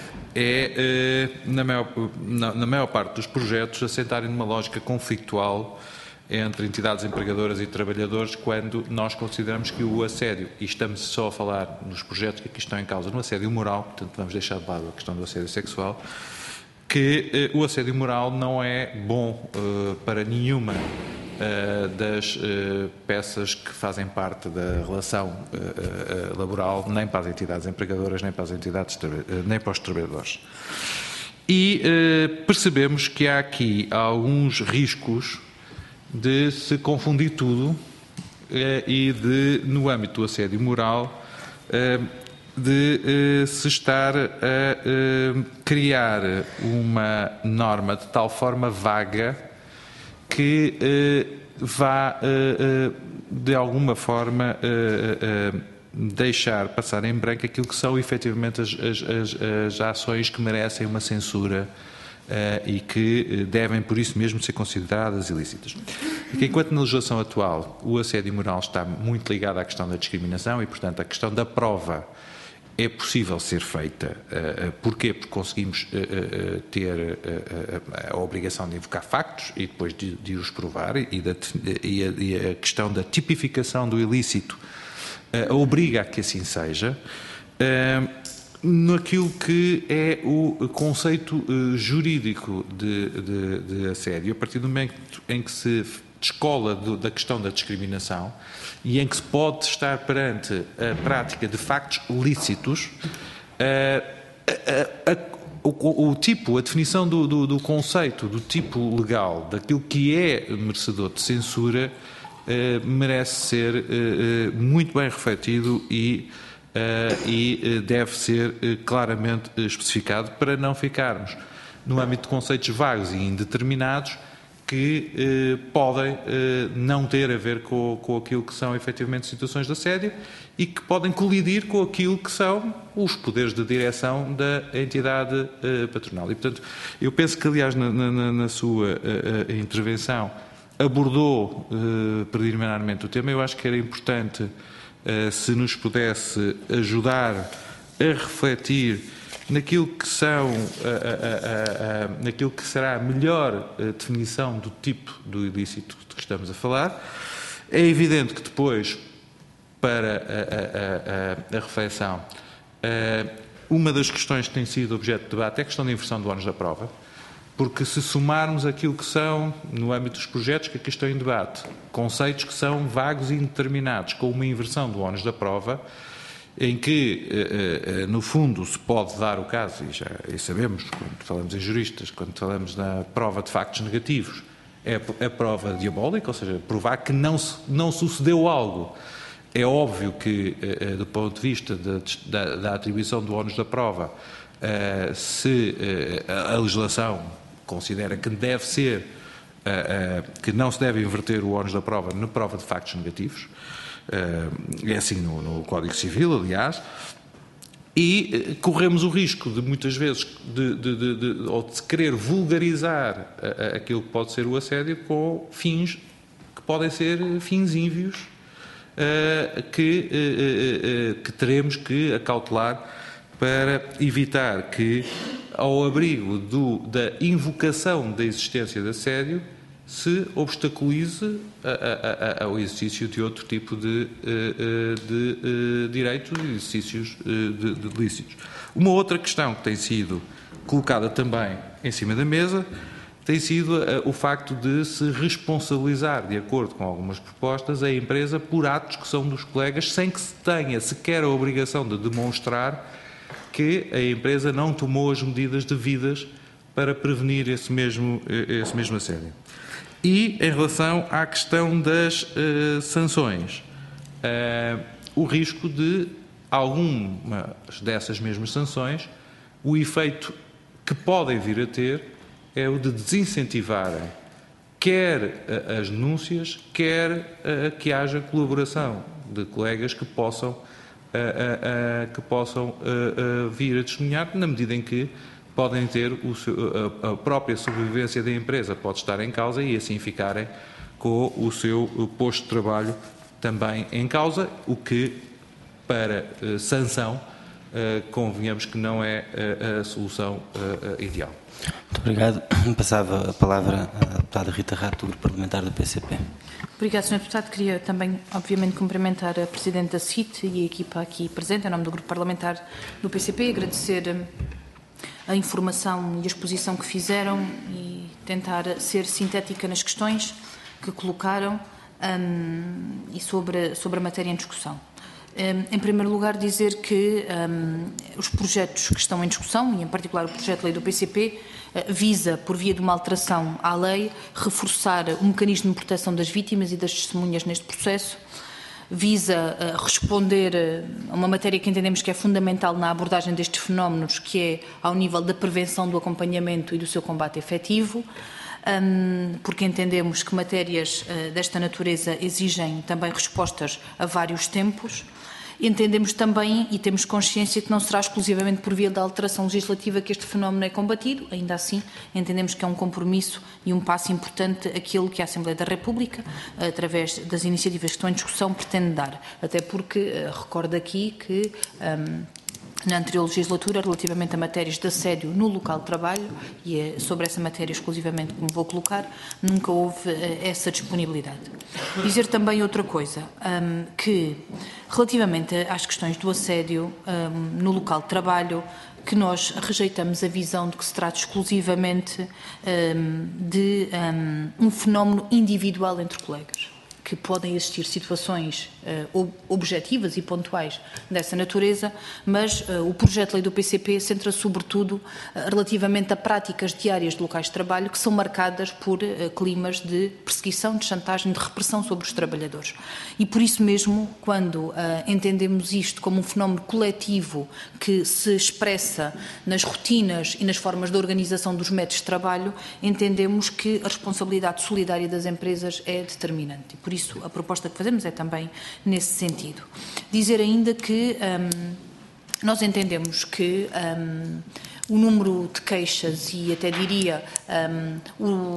é, eh, na, maior, na, na maior parte dos projetos, assentarem numa lógica conflitual entre entidades empregadoras e trabalhadores, quando nós consideramos que o assédio, e estamos só a falar nos projetos que aqui estão em causa, no assédio moral, portanto vamos deixar de lado a questão do assédio sexual, que eh, o assédio moral não é bom eh, para nenhuma uh, das uh, peças que fazem parte da relação uh, uh, laboral, nem para as entidades empregadoras, nem para as entidades, uh, nem para os trabalhadores. E uh, percebemos que há aqui alguns riscos de se confundir tudo uh, e de, no âmbito do assédio moral, uh, de uh, se estar a uh, criar uma norma de tal forma vaga que uh, vá, uh, uh, de alguma forma, uh, uh, deixar passar em branco aquilo que são efetivamente as, as, as, as ações que merecem uma censura uh, e que devem, por isso mesmo, ser consideradas ilícitas. E que, enquanto na legislação atual o assédio moral está muito ligado à questão da discriminação e, portanto, a questão da prova é possível ser feita. Uh, porquê? Porque conseguimos uh, uh, ter uh, uh, a obrigação de invocar factos e depois de, de os provar, e, da, e, a, e a questão da tipificação do ilícito uh, obriga a que assim seja. Uh, naquilo que é o conceito uh, jurídico de, de, de assédio, a partir do momento em que se descola do, da questão da discriminação e em que se pode estar perante a prática de factos lícitos, a, a, a, o, o tipo, a definição do, do, do conceito, do tipo legal, daquilo que é merecedor de censura, uh, merece ser uh, muito bem refletido e, uh, e deve ser uh, claramente especificado, para não ficarmos no âmbito de conceitos vagos e indeterminados que eh, podem eh, não ter a ver com, com aquilo que são efetivamente situações de assédio e que podem colidir com aquilo que são os poderes de direção da entidade eh, patronal. E, portanto, eu penso que, aliás, na, na, na sua eh, intervenção abordou eh, preliminarmente o tema. Eu acho que era importante eh, se nos pudesse ajudar a refletir naquilo que são, a, a, a, a, naquilo que será a melhor a definição do tipo do ilícito de que estamos a falar. É evidente que depois, para a, a, a, a reflexão, uma das questões que tem sido objeto de debate é a questão da inversão do ónus da prova, porque se somarmos aquilo que são, no âmbito dos projetos que aqui estão em debate, conceitos que são vagos e indeterminados, com uma inversão do ónus da prova, em que, no fundo, se pode dar o caso, e já e sabemos, quando falamos em juristas, quando falamos na prova de factos negativos, é a prova diabólica, ou seja, provar que não, não sucedeu algo. É óbvio que, do ponto de vista da, da, da atribuição do ónus da prova, se a legislação considera que deve ser, que não se deve inverter o ónus da prova na prova de factos negativos, é assim no, no Código Civil, aliás, e corremos o risco de, muitas vezes, de, de, de, de, ou de se querer vulgarizar a, a, aquilo que pode ser o assédio com fins que podem ser fins ínvios, uh, que, uh, uh, que teremos que acautelar para evitar que, ao abrigo do, da invocação da existência de assédio, se obstaculize a, a, a, o exercício de outro tipo de, de, de, de direitos e exercícios de, de ilícitos. Uma outra questão que tem sido colocada também em cima da mesa tem sido o facto de se responsabilizar, de acordo com algumas propostas, a empresa por atos que são dos colegas, sem que se tenha sequer a obrigação de demonstrar que a empresa não tomou as medidas devidas para prevenir esse mesmo, esse mesmo assédio. E, em relação à questão das uh, sanções, uh, o risco de algumas dessas mesmas sanções, o efeito que podem vir a ter é o de desincentivarem quer uh, as denúncias, quer uh, que haja colaboração de colegas que possam, uh, uh, uh, que possam uh, uh, vir a testemunhar, na medida em que podem ter o seu, a própria sobrevivência da empresa pode estar em causa e assim ficarem com o seu posto de trabalho também em causa, o que, para uh, sanção, uh, convenhamos que não é uh, a solução uh, uh, ideal. Muito obrigado. Passava a palavra à deputada Rita Rato, do Grupo Parlamentar do P C P. Obrigado, senhor Deputado. Queria também, obviamente, cumprimentar a Presidente da C I T e a equipa aqui presente, em nome do Grupo Parlamentar do P C P, agradecer a informação e a exposição que fizeram e tentar ser sintética nas questões. que colocaram um, e sobre, sobre a matéria em discussão. Um, em primeiro lugar, dizer que um, os projetos que estão em discussão, e em particular o projeto de lei do P C P, uh, visa, por via de uma alteração à lei, reforçar o mecanismo de proteção das vítimas e das testemunhas neste processo, visa uh, responder a uma matéria que entendemos que é fundamental na abordagem destes fenómenos, que é ao nível da prevenção, do acompanhamento e do seu combate efetivo, um, porque entendemos que matérias uh, desta natureza exigem também respostas a vários tempos. Entendemos também e temos consciência que não será exclusivamente por via da alteração legislativa que este fenómeno é combatido. Ainda assim, entendemos que é um compromisso e um passo importante aquilo que a Assembleia da República, através das iniciativas que estão em discussão, pretende dar. Até porque, recordo aqui que um, na anterior legislatura, relativamente a matérias de assédio no local de trabalho, e é sobre essa matéria exclusivamente que me vou colocar, nunca houve uh, essa disponibilidade. Dizer também outra coisa, um, que relativamente às questões do assédio um, no local de trabalho, que nós rejeitamos a visão de que se trata exclusivamente um, de um, um fenómeno individual entre colegas, que podem existir situações uh, objetivas e pontuais dessa natureza, mas uh, o projeto de lei do P C P centra sobretudo uh, relativamente a práticas diárias de locais de trabalho que são marcadas por uh, climas de perseguição, de chantagem, de repressão sobre os trabalhadores. E por isso mesmo, quando uh, entendemos isto como um fenómeno coletivo que se expressa nas rotinas e nas formas de organização dos métodos de trabalho, entendemos que a responsabilidade solidária das empresas é determinante. E por isso Isso, a proposta que fazemos é também nesse sentido. Dizer ainda que um, nós entendemos que um, o número de queixas e até diria um, o,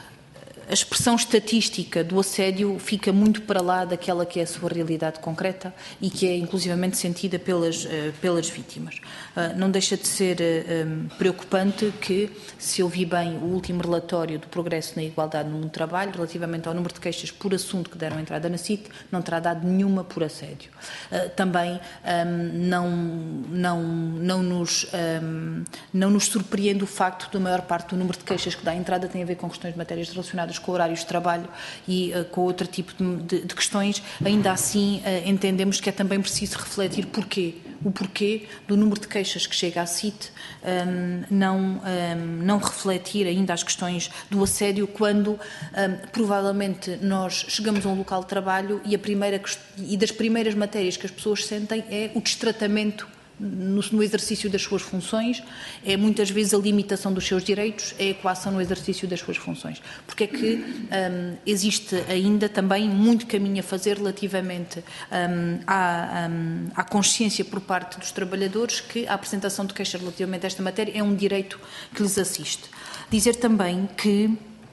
a expressão estatística do assédio fica muito para lá daquela que é a sua realidade concreta e que é inclusivamente sentida pelas, uh, pelas vítimas. Uh, não deixa de ser uh, um, preocupante que, se eu vi bem o último relatório do progresso na igualdade no mundo do trabalho, relativamente ao número de queixas por assunto que deram entrada na C I T, não terá dado nenhuma por assédio. Uh, também um, não, não, não, nos, um, não nos surpreende o facto de a maior parte do número de queixas que dá entrada tem a ver com questões de matérias relacionadas com horários de trabalho e uh, com outro tipo de, de, de questões. Ainda assim, uh, entendemos que é também preciso refletir porquê. O porquê do número de queixas que chega à C I T um, não, um, não refletir ainda as questões do assédio quando um, provavelmente nós chegamos a um local de trabalho e, a primeira, e das primeiras matérias que as pessoas sentem é o destratamento No, no exercício das suas funções, é muitas vezes a limitação dos seus direitos, é a coação no exercício das suas funções. Porque é que um, existe ainda também muito caminho a fazer relativamente um, à, um, à consciência por parte dos trabalhadores que a apresentação de queixas relativamente a esta matéria é um direito que lhes assiste. Dizer também que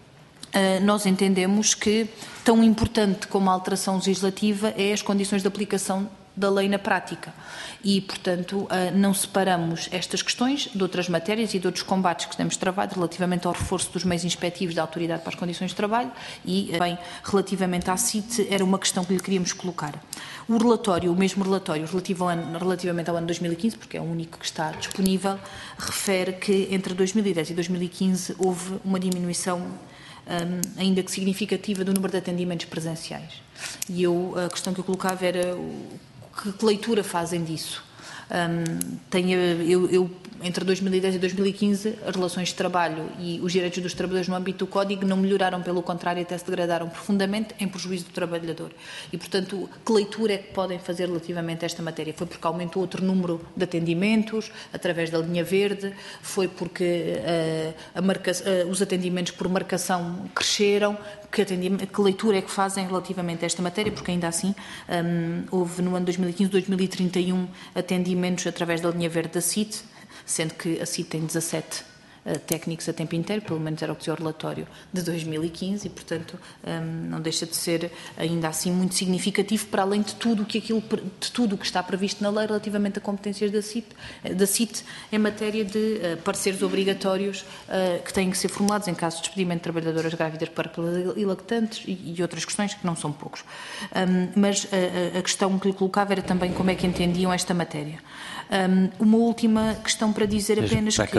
uh, nós entendemos que tão importante como a alteração legislativa é as condições de aplicação da lei na prática e, portanto, não separamos estas questões de outras matérias e de outros combates que temos travado relativamente ao reforço dos meios inspectivos da autoridade para as condições de trabalho e, bem, relativamente à C I T, era uma questão que lhe queríamos colocar. O relatório, o mesmo relatório relativo ao ano, relativamente ao ano dois mil e quinze, porque é o único que está disponível, refere que entre dois mil e dez e dois mil e quinze houve uma diminuição Um, ainda que significativa do número de atendimentos presenciais. E eu, a questão que eu colocava era o, que, que leitura fazem disso? Um, tenho, eu, eu, entre dois mil e dez e dois mil e quinze, as relações de trabalho e os direitos dos trabalhadores no âmbito do Código não melhoraram, pelo contrário, até se degradaram profundamente em prejuízo do trabalhador. E, portanto, que leitura é que podem fazer relativamente a esta matéria? Foi porque aumentou outro número de atendimentos, através da linha verde? Foi porque uh, a marca, uh, os atendimentos por marcação cresceram? Que, que leitura é que fazem relativamente a esta matéria? Porque ainda assim um, houve no ano dois mil e quinze, dois mil e trinta e um atendimentos através da linha verde da C I T, sendo que a C I T tem dezassete uh, técnicos a tempo inteiro, pelo menos era o que dizia o relatório de dois mil e quinze, e portanto um, não deixa de ser ainda assim muito significativo, para além de tudo que aquilo, de tudo que está previsto na lei relativamente a competências da C I T, da C I T em matéria de uh, pareceres obrigatórios uh, que têm que ser formulados em caso de despedimento de trabalhadoras grávidas, puérperas e lactantes e, e outras questões que não são poucos. Um, mas uh, a questão que lhe colocava era também como é que entendiam esta matéria. Um, uma última questão para dizer apenas que... Para acabar.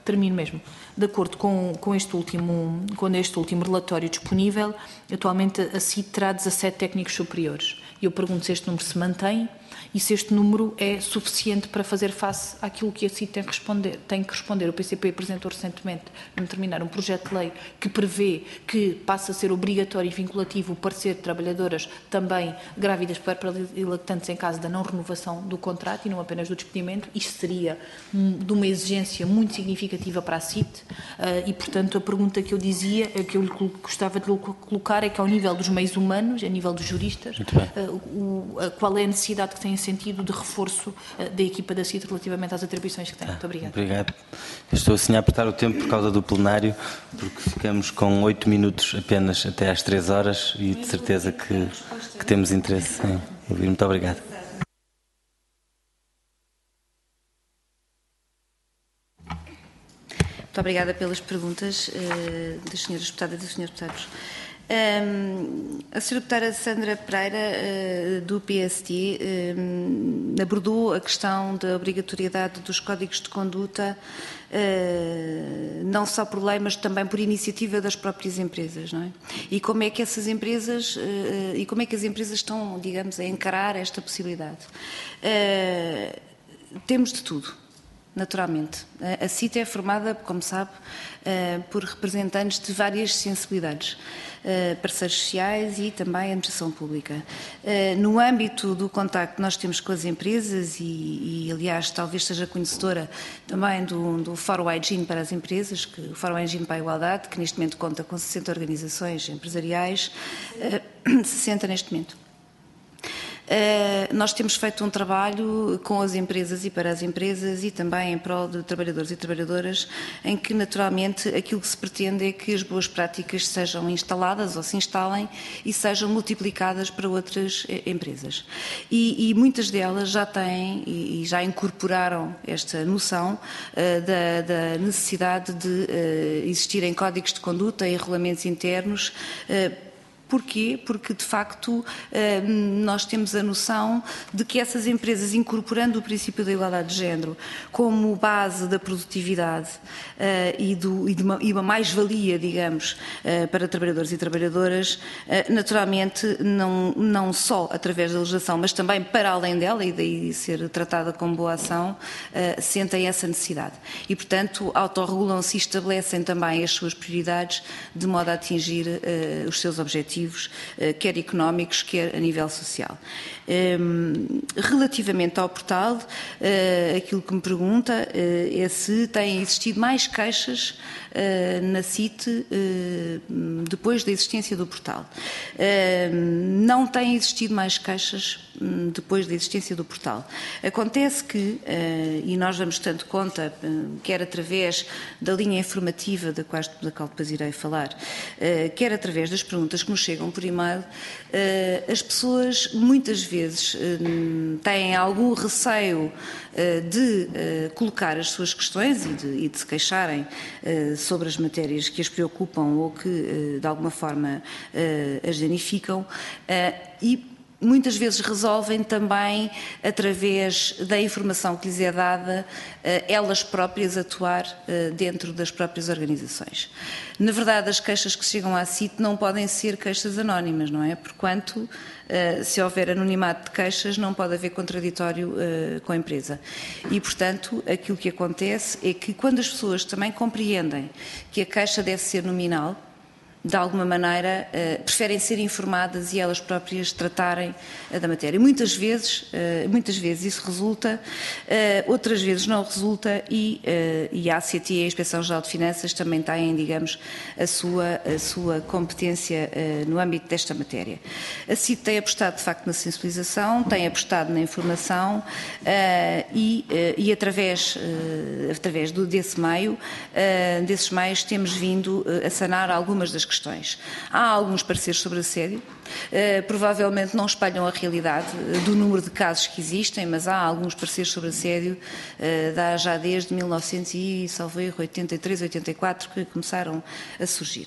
termino mesmo. De acordo com, com, este último, com este último relatório disponível, atualmente a C I T terá dezassete técnicos superiores. E eu pergunto se este número se mantém e se este número é suficiente para fazer face àquilo que a C I T tem que responder. Tem que responder. O P C P apresentou recentemente, a determinar, um projeto de lei que prevê que passa a ser obrigatório e vinculativo o parecer de trabalhadoras também grávidas, puérperas e lactantes em caso da não renovação do contrato e não apenas do despedimento. Isto seria um, de uma exigência muito significativa para a C I T uh, e, portanto, a pergunta que eu dizia, que eu lhe gostava de lhe colocar é que ao nível dos meios humanos, a nível dos juristas, uh, o, uh, qual é a necessidade que tem sentido de reforço uh, da equipa da C I T relativamente às atribuições que tem. Muito obrigada. Obrigado. Eu estou assim a apertar o tempo por causa do plenário, porque ficamos com oito minutos apenas até às três horas e de certeza que, que temos interesse em ouvir. Muito obrigado. Muito obrigada pelas perguntas uh, das senhoras deputadas e dos senhores deputados. Um, a senhora deputada Sandra Pereira, uh, do P S D, um, abordou a questão da obrigatoriedade dos códigos de conduta, uh, não só por lei, mas também por iniciativa das próprias empresas, não é? E como é que essas empresas, uh, e como é que as empresas estão, digamos, a encarar esta possibilidade? Uh, temos de tudo. Naturalmente. A C I T é formada, como sabe, por representantes de várias sensibilidades, parceiros sociais e também a administração pública. No âmbito do contacto que nós temos com as empresas e, e aliás, talvez seja conhecedora também do, do Fórum Hygiene para as empresas, que, o Fórum Hygiene para a Igualdade, que neste momento conta com sessenta organizações empresariais, sessenta neste momento. Uh, nós temos feito um trabalho com as empresas e para as empresas e também em prol de trabalhadores e trabalhadoras, em que naturalmente aquilo que se pretende é que as boas práticas sejam instaladas ou se instalem e sejam multiplicadas para outras eh, empresas. E, e muitas delas já têm e, e já incorporaram esta noção uh, da, da necessidade de uh, existirem códigos de conduta e regulamentos internos. Uh, Porquê? Porque, de facto, nós temos a noção de que essas empresas, incorporando o princípio da igualdade de género como base da produtividade e, do, e de uma, e uma mais-valia, digamos, para trabalhadores e trabalhadoras, naturalmente, não, não só através da legislação, mas também para além dela, e daí ser tratada como boa ação, sentem essa necessidade. E, portanto, autorregulam-se e estabelecem também as suas prioridades de modo a atingir os seus objetivos, quer económicos, quer a nível social. Relativamente ao portal, aquilo que me pergunta é se têm existido mais queixas na C I T depois da existência do portal. Não têm existido mais queixas depois da existência do portal. Acontece que, e nós damos tanto conta, quer através da linha informativa da qual, da qual depois irei falar, quer através das perguntas que nos chegam por e-mail, as pessoas muitas vezes têm algum receio de colocar as suas questões e de, e de se queixarem sobre as matérias que as preocupam ou que de alguma forma as danificam e muitas vezes resolvem também, através da informação que lhes é dada, elas próprias atuar dentro das próprias organizações. Na verdade, as queixas que chegam à C I T não podem ser queixas anónimas, não é? Porquanto, se houver anonimato de queixas, não pode haver contraditório com a empresa. E, portanto, aquilo que acontece é que quando as pessoas também compreendem que a queixa deve ser nominal, de alguma maneira, uh, preferem ser informadas e elas próprias tratarem uh, da matéria. Muitas vezes, uh, muitas vezes isso resulta, uh, outras vezes não resulta e, uh, e a A C T e a Inspeção-Geral de Finanças também têm, digamos, a sua, a sua competência uh, no âmbito desta matéria. A C I T tem apostado, de facto, na sensibilização, tem apostado na informação uh, e, uh, e através, uh, através do, desse meio, uh, desses meios, temos vindo uh, a sanar algumas das questões. Questões. Há alguns pareceres sobre assédio, uh, provavelmente não espalham a realidade uh, do número de casos que existem, mas há alguns pareceres sobre assédio uh, dá já desde mil novecentos e oitenta e três, oitenta e quatro que começaram a surgir.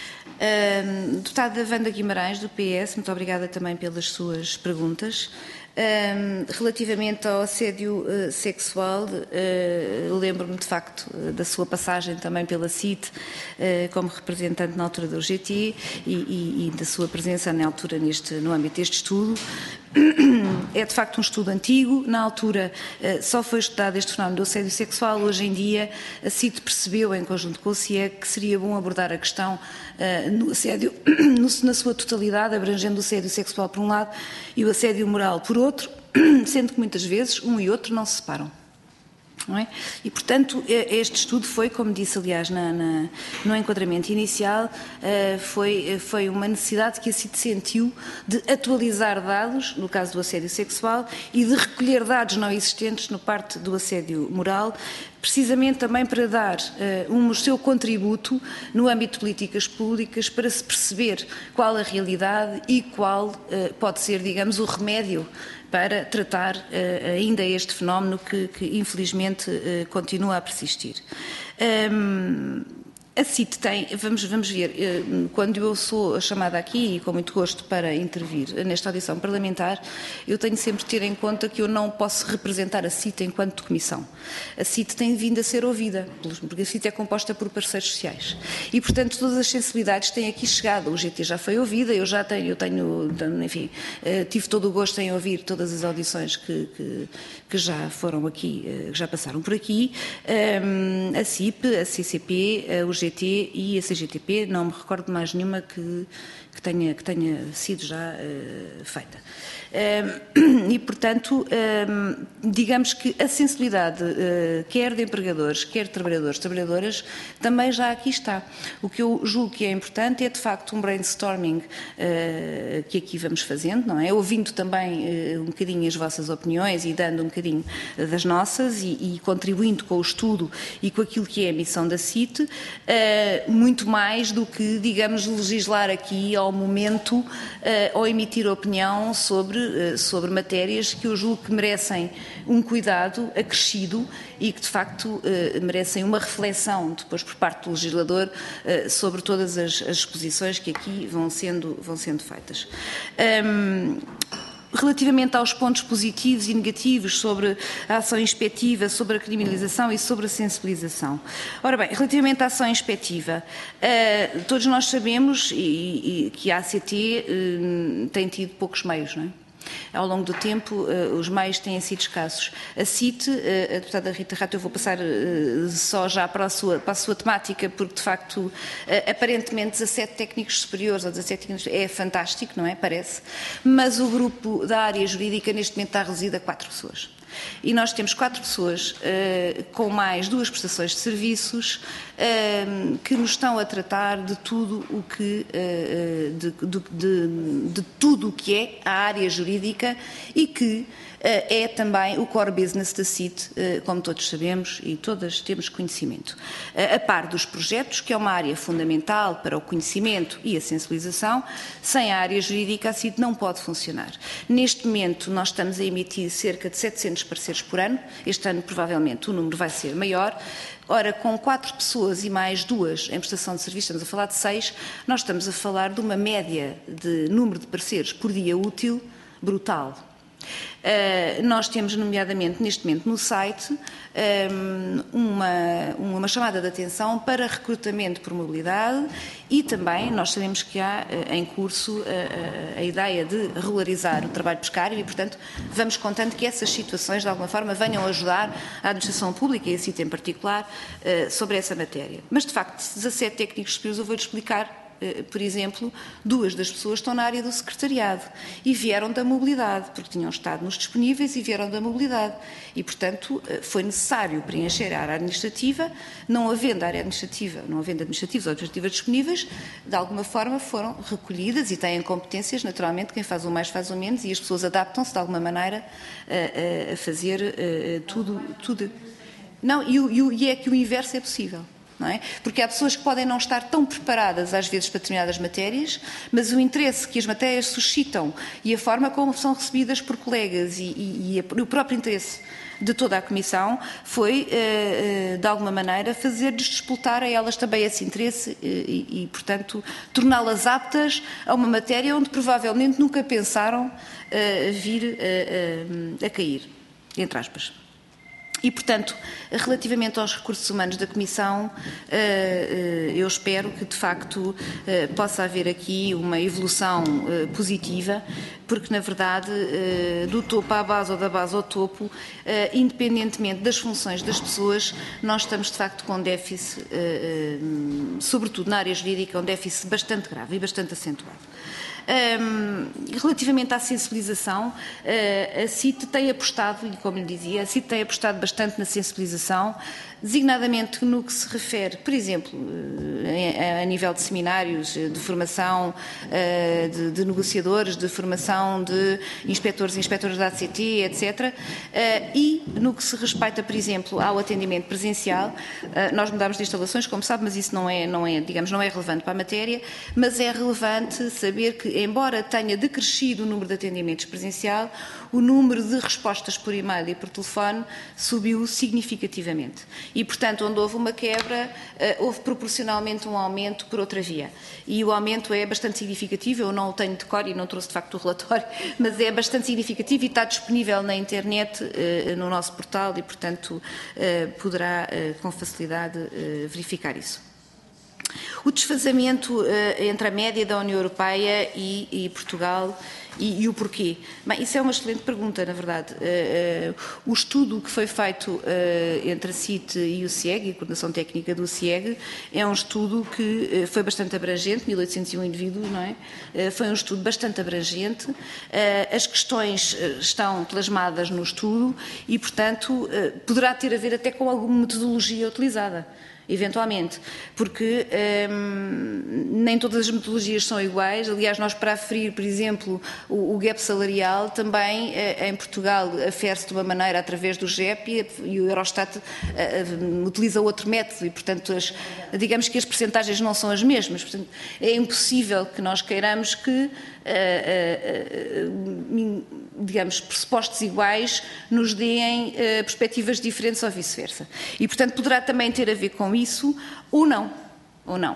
Uh, deputada Wanda Guimarães, do P S, muito obrigada também pelas suas perguntas. Um, relativamente ao assédio uh, sexual, uh, lembro-me de facto uh, da sua passagem também pela C I T uh, como representante na altura do G T e, e, e da sua presença na altura neste, no âmbito deste estudo. É de facto um estudo antigo, na altura uh, só foi estudado este fenómeno do assédio sexual. Hoje em dia a C I T percebeu, em conjunto com o C I E C, que seria bom abordar a questão uh, no assédio no, na sua totalidade, abrangendo o assédio sexual por um lado e o assédio moral por outro, sendo que muitas vezes um e outro não se separam. Não é? E, portanto, este estudo foi, como disse, aliás, na, na, no enquadramento inicial, uh, foi, foi uma necessidade que a C I T sentiu de atualizar dados, no caso do assédio sexual, e de recolher dados não existentes no parte do assédio moral, precisamente também para dar uh, um, o seu contributo no âmbito de políticas públicas para se perceber qual a realidade e qual uh, pode ser, digamos, o remédio para tratar uh, ainda este fenómeno que, que infelizmente, uh, continua a persistir. Um, A C I T tem, vamos, vamos ver, quando eu sou chamada aqui, e com muito gosto para intervir nesta audição parlamentar, eu tenho sempre de ter em conta que eu não posso representar a C I T enquanto comissão. A C I T tem vindo a ser ouvida, porque a C I T é composta por parceiros sociais. E, portanto, todas as sensibilidades têm aqui chegado. O G T já foi ouvida, eu já tenho, eu tenho enfim, tive todo o gosto em ouvir todas as audições que, que, que já foram aqui, que já passaram por aqui. A C I P, a C C P, o G T e a C G T P, não me recordo de mais nenhuma que, que, tenha, que tenha sido já uh, feita. Um, e, portanto, um, digamos que a sensibilidade, uh, quer de empregadores, quer de trabalhadores, trabalhadoras, também já aqui está. O que eu julgo que é importante é, de facto, um brainstorming uh, que aqui vamos fazendo, não é? Ouvindo também uh, um bocadinho as vossas opiniões e dando um bocadinho das nossas e, e contribuindo com o estudo e com aquilo que é a missão da C I T, uh, muito mais do que, digamos, legislar aqui ao momento uh, ou emitir opinião sobre sobre matérias que eu julgo que merecem um cuidado acrescido e que, de facto, merecem uma reflexão depois por parte do legislador sobre todas as, as exposições que aqui vão sendo, vão sendo feitas. Um, Relativamente aos pontos positivos e negativos sobre a ação inspectiva, sobre a criminalização e sobre a sensibilização. Ora bem, relativamente à ação inspectiva, uh, todos nós sabemos e, e, que a A C T uh, tem tido poucos meios, não é? Ao longo do tempo, uh, os meios têm sido escassos. A C I T, uh, a deputada Rita Rato, eu vou passar uh, só já para a, sua, para a sua temática, porque, de facto, uh, aparentemente dezassete técnicos superiores, ou dezassete técnicos, é fantástico, não é? Parece. Mas o grupo da área jurídica, neste momento, está reduzido a quatro pessoas. E nós temos quatro pessoas uh, com mais duas prestações de serviços uh, que nos estão a tratar de tudo o que uh, de, de, de, de tudo o que é a área jurídica e que é também o core business da C I T, como todos sabemos e todas temos conhecimento. A par dos projetos, que é uma área fundamental para o conhecimento e a sensibilização, sem a área jurídica a C I T não pode funcionar. Neste momento nós estamos a emitir cerca de setecentos pareceres por ano, este ano provavelmente o número vai ser maior. Ora, com quatro pessoas e mais duas em prestação de serviço, estamos a falar de seis, nós estamos a falar de uma média de número de pareceres por dia útil brutal. Uh, nós temos, nomeadamente, neste momento no site, um, uma, uma chamada de atenção para recrutamento por mobilidade e também nós sabemos que há uh, em curso uh, uh, a ideia de regularizar o trabalho pescário e, portanto, vamos contando que essas situações, de alguma forma, venham ajudar a administração pública e a C I T em particular uh, sobre essa matéria. Mas, de facto, dezassete técnicos superiores, eu vou-lhe explicar. Por exemplo, duas das pessoas estão na área do secretariado e vieram da mobilidade, porque tinham estado nos disponíveis e vieram da mobilidade. E, portanto, foi necessário preencher a área administrativa, não havendo área administrativa, não havendo administrativos ou administrativas disponíveis, de alguma forma foram recolhidas e têm competências, naturalmente, quem faz o mais faz o menos e as pessoas adaptam-se de alguma maneira a, a fazer tudo, tudo. Não, e, e é que o inverso é possível. Não é? Porque há pessoas que podem não estar tão preparadas, às vezes, para determinadas matérias, mas o interesse que as matérias suscitam e a forma como são recebidas por colegas e, e, e o próprio interesse de toda a Comissão foi, de alguma maneira, fazer-lhes disputar a elas também esse interesse e, e portanto, torná-las aptas a uma matéria onde provavelmente nunca pensaram vir a, a, a cair, entre aspas. E, portanto, relativamente aos recursos humanos da Comissão, eu espero que, de facto, possa haver aqui uma evolução positiva, porque, na verdade, do topo à base ou da base ao topo, independentemente das funções das pessoas, nós estamos, de facto, com um déficit, sobretudo na área jurídica, um déficit bastante grave e bastante acentuado. Um, relativamente à sensibilização, uh, a C I T tem apostado, e como lhe dizia, a C I T tem apostado bastante na sensibilização, designadamente no que se refere, por exemplo, uh, a, a nível de seminários, de formação uh, de, de negociadores, de formação de inspectores e inspectoras da A C T, etcétera. Uh, e no que se respeita, por exemplo, ao atendimento presencial, uh, nós mudámos de instalações, como sabe, mas isso não é, não é, digamos, não é relevante para a matéria, mas é relevante saber que, embora tenha decrescido o número de atendimentos presencial, o número de respostas por e-mail e por telefone subiu significativamente. E, portanto, onde houve uma quebra, houve proporcionalmente um aumento por outra via. E o aumento é bastante significativo, eu não o tenho de cor e não trouxe de facto o relatório, mas é bastante significativo e está disponível na internet, no nosso portal e, portanto, poderá com facilidade verificar isso. O desfazamento uh, entre a média da União Europeia e, e Portugal e, e o porquê? Bem, isso é uma excelente pergunta, na verdade. Uh, uh, o estudo que foi feito uh, entre a C I T e o CIEG, e a coordenação técnica do CIEG, é um estudo que uh, foi bastante abrangente, mil oitocentos e um indivíduos, não é? Uh, foi um estudo bastante abrangente. Uh, as questões uh, estão plasmadas no estudo e, portanto, uh, poderá ter a ver até com alguma metodologia utilizada. Eventualmente, porque hum, nem todas as metodologias são iguais. Aliás, nós, para aferir, por exemplo, o, o gap salarial, também eh, em Portugal afere-se de uma maneira através do G E P e, e o Eurostat eh, utiliza outro método e, portanto, as, digamos que as percentagens não são as mesmas. Portanto, é impossível que nós queiramos que Uh, uh, uh, digamos, pressupostos iguais nos deem uh, perspectivas diferentes ou vice-versa. E, portanto, poderá também ter a ver com isso ou não. Ou não. Uh,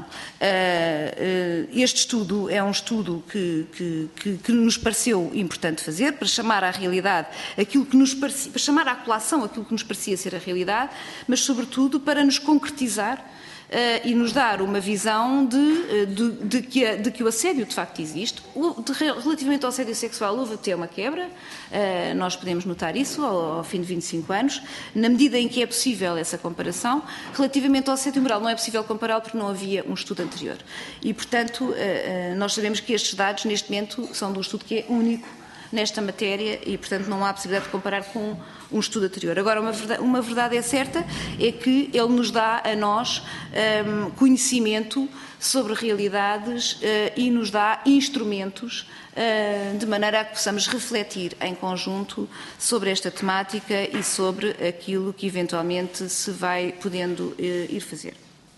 uh, este estudo é um estudo que, que, que, que nos pareceu importante fazer para chamar à realidade aquilo que nos parecia, para chamar à colação aquilo que nos parecia ser a realidade, mas, sobretudo, para nos concretizar Uh, e nos dar uma visão de, de, de, que, de que o assédio de facto existe. O, de, relativamente ao assédio sexual houve até uma quebra, uh, nós podemos notar isso ao, ao fim de vinte e cinco anos, na medida em que é possível essa comparação. Relativamente ao assédio moral não é possível compará-lo porque não havia um estudo anterior. E, portanto, uh, uh, nós sabemos que estes dados neste momento são de um estudo que é único nesta matéria e, portanto, não há possibilidade de comparar com um estudo anterior. Agora, uma verdade, uma verdade é certa, é que ele nos dá a nós um, conhecimento sobre realidades uh, e nos dá instrumentos uh, de maneira a que possamos refletir em conjunto sobre esta temática e sobre aquilo que eventualmente se vai podendo uh, ir fazer.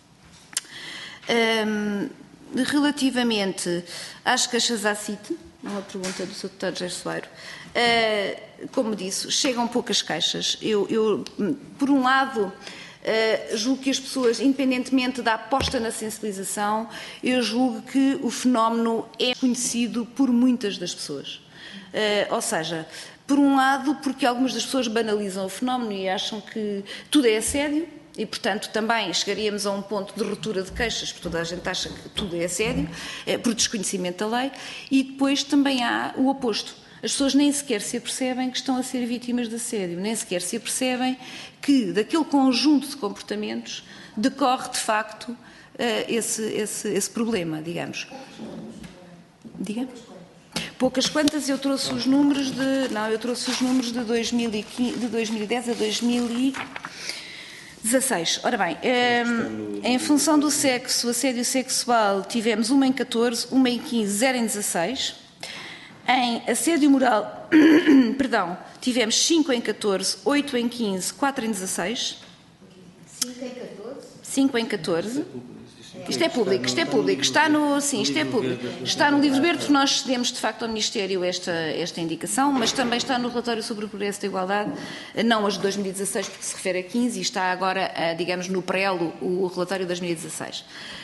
Um, relativamente às queixas à C I T, uma pergunta do senhor Deputado José Soeiro. Uh, como disse, chegam poucas queixas. Eu, eu por um lado, uh, julgo que as pessoas, independentemente da aposta na sensibilização, eu julgo que o fenómeno é conhecido por muitas das pessoas. Uh, ou seja, por um lado, porque algumas das pessoas banalizam o fenómeno e acham que tudo é assédio, e, portanto, também chegaríamos a um ponto de ruptura de queixas, porque toda a gente acha que tudo é assédio, é, por desconhecimento da lei, e depois também há o oposto. As pessoas nem sequer se apercebem que estão a ser vítimas de assédio, nem sequer se apercebem que daquele conjunto de comportamentos decorre, de facto, esse, esse, esse problema, digamos. Diga? Poucas quantas, eu trouxe os números de... Não, eu trouxe os números de, dois mil e quinze, de dois mil e dez a dois mil e dezasseis. Ora bem, um, em função do sexo, o assédio sexual, tivemos uma em catorze, uma em quinze, zero em dezasseis. Em assédio moral, perdão, tivemos cinco em catorze, oito em quinze, quatro em dezasseis. cinco em catorze? cinco em catorze. Isto é público, isto é público, está no, sim, isto é público. Está no livro verde, nós cedemos de facto ao Ministério esta, esta indicação, mas também está no relatório sobre o progresso da igualdade, não as de dois mil e dezasseis, porque se refere a quinze, e está agora, digamos, no prelo o relatório de dois mil e dezasseis.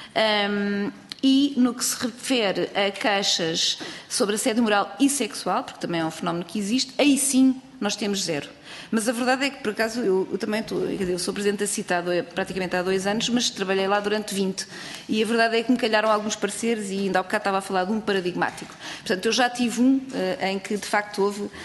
Um, e no que se refere a queixas sobre assédio moral e sexual, porque também é um fenómeno que existe, aí sim nós temos zero. Mas a verdade é que, por acaso, eu, eu também estou, eu sou Presidente da CIT há dois, praticamente há dois anos, mas trabalhei lá durante vinte. E a verdade é que me calharam alguns pareceres e ainda há bocado estava a falar de um paradigmático. Portanto, eu já tive um uh, em que, de facto, houve uh,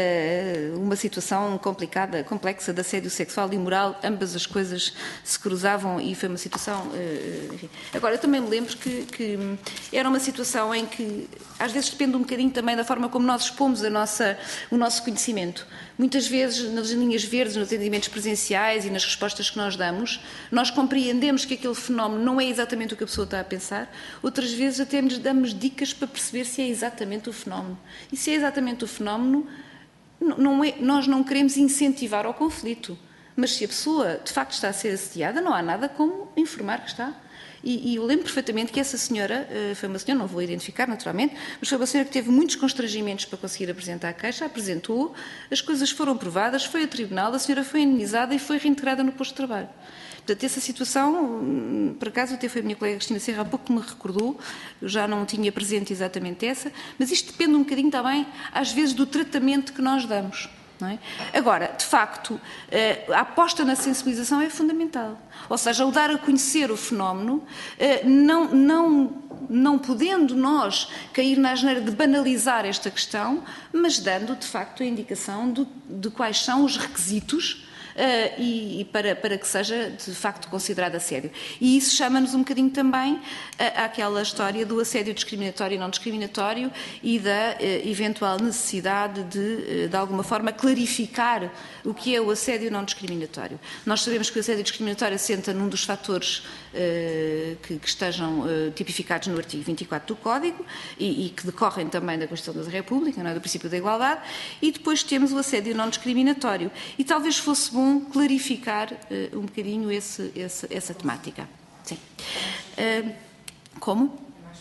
uma situação complicada, complexa de assédio sexual e moral. Ambas as coisas se cruzavam e foi uma situação... Uh, enfim. Agora, eu também me lembro que, que era uma situação em que, às vezes, depende um bocadinho também da forma como nós expomos a nossa, o nosso conhecimento. Muitas vezes, nas linhas verdes, nos atendimentos presenciais e nas respostas que nós damos, nós compreendemos que aquele fenómeno não é exatamente o que a pessoa está a pensar, outras vezes até nos damos dicas para perceber se é exatamente o fenómeno. E se é exatamente o fenómeno, não é, nós não queremos incentivar ao conflito, mas se a pessoa de facto está a ser assediada, não há nada como informar que está. E, e eu lembro perfeitamente que essa senhora, uh, foi uma senhora, não vou identificar naturalmente, mas foi uma senhora que teve muitos constrangimentos para conseguir apresentar a queixa, apresentou, as coisas foram provadas, foi a tribunal, a senhora foi indenizada e foi reintegrada no posto de trabalho. Portanto, essa situação, por acaso, até foi a minha colega Cristina Serra há pouco que me recordou, eu já não tinha presente exatamente essa, mas isto depende um bocadinho também, às vezes, do tratamento que nós damos. Não é? Agora, de facto, a aposta na sensibilização é fundamental. Ou seja, o dar a conhecer o fenómeno, não, não, não podendo nós cair na asneira de banalizar esta questão, mas dando, de facto, a indicação de, de quais são os requisitos Uh, e, e para, para que seja de facto considerado assédio. E isso chama-nos um bocadinho também uh, àquela história do assédio discriminatório e não discriminatório e da uh, eventual necessidade de, uh, de alguma forma, clarificar o que é o assédio não discriminatório. Nós sabemos que o assédio discriminatório assenta num dos fatores uh, que, que estejam uh, tipificados no artigo vinte e quatro do Código e, e que decorrem também da Constituição da República, não é? Do princípio da igualdade, e depois temos o assédio não discriminatório. E talvez fosse bom clarificar uh, um bocadinho esse, esse, essa temática. Sim. Uh, como?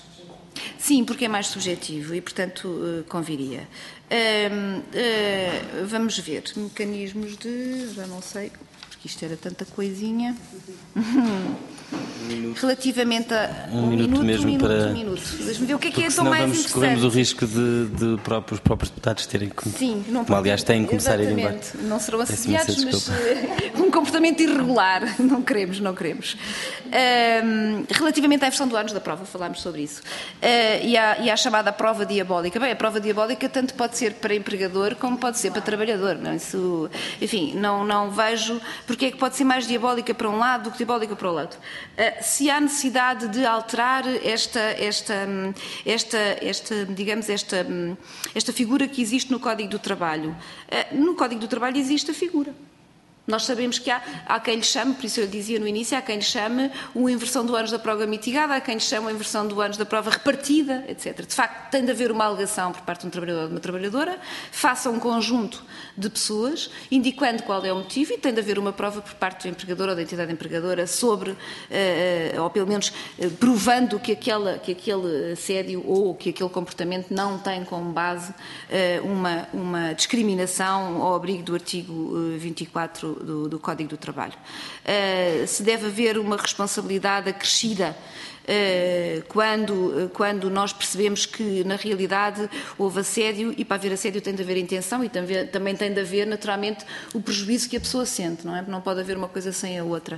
Sim, porque é mais subjetivo e, portanto, uh, conviria. Uh, uh, vamos ver. Mecanismos de... já não sei, porque isto era tanta coisinha. Um Relativamente a... Um, um minuto, minuto mesmo um minuto, para... Um minuto. Deixa-me ver o que é que é tão mais vamos, interessante. Corremos o risco de, de próprios, os próprios deputados terem que... Sim, não como, aliás, têm que começar a ir embora. Não serão assediados, mas uh, um comportamento irregular. Não queremos, não queremos. Uh, relativamente à versão do ânus da prova, falámos sobre isso. Uh, e, à, e à chamada prova diabólica. Bem, a prova diabólica tanto pode ser para empregador como pode ser para trabalhador. Não? Isso, enfim, não, não vejo porque é que pode ser mais diabólica para um lado do que diabólica para o outro. Uh, se há necessidade de alterar esta, esta, esta, esta, digamos, esta, esta figura que existe no Código do Trabalho. Uh, no Código do Trabalho existe a figura. Nós sabemos que há, há quem lhe chame, por isso eu dizia no início, há quem lhe chame uma inversão do ânus da prova mitigada, há quem lhe chame uma inversão do ânus da prova repartida, etcétera. De facto, tem de haver uma alegação por parte de um trabalhador ou de uma trabalhadora, faça um conjunto de pessoas, indicando qual é o motivo, e tem de haver uma prova por parte do empregador ou da entidade empregadora sobre, uh, ou pelo menos uh, provando que, aquela, que aquele assédio ou que aquele comportamento não tem como base uh, uma, uma discriminação ao abrigo do artigo uh, vinte e quatro Do, do Código do Trabalho. Uh, se deve haver uma responsabilidade acrescida uh, quando, uh, quando nós percebemos que, na realidade, houve assédio, e para haver assédio tem de haver intenção e também, também tem de haver, naturalmente, o prejuízo que a pessoa sente, não é? Não pode haver uma coisa sem a outra.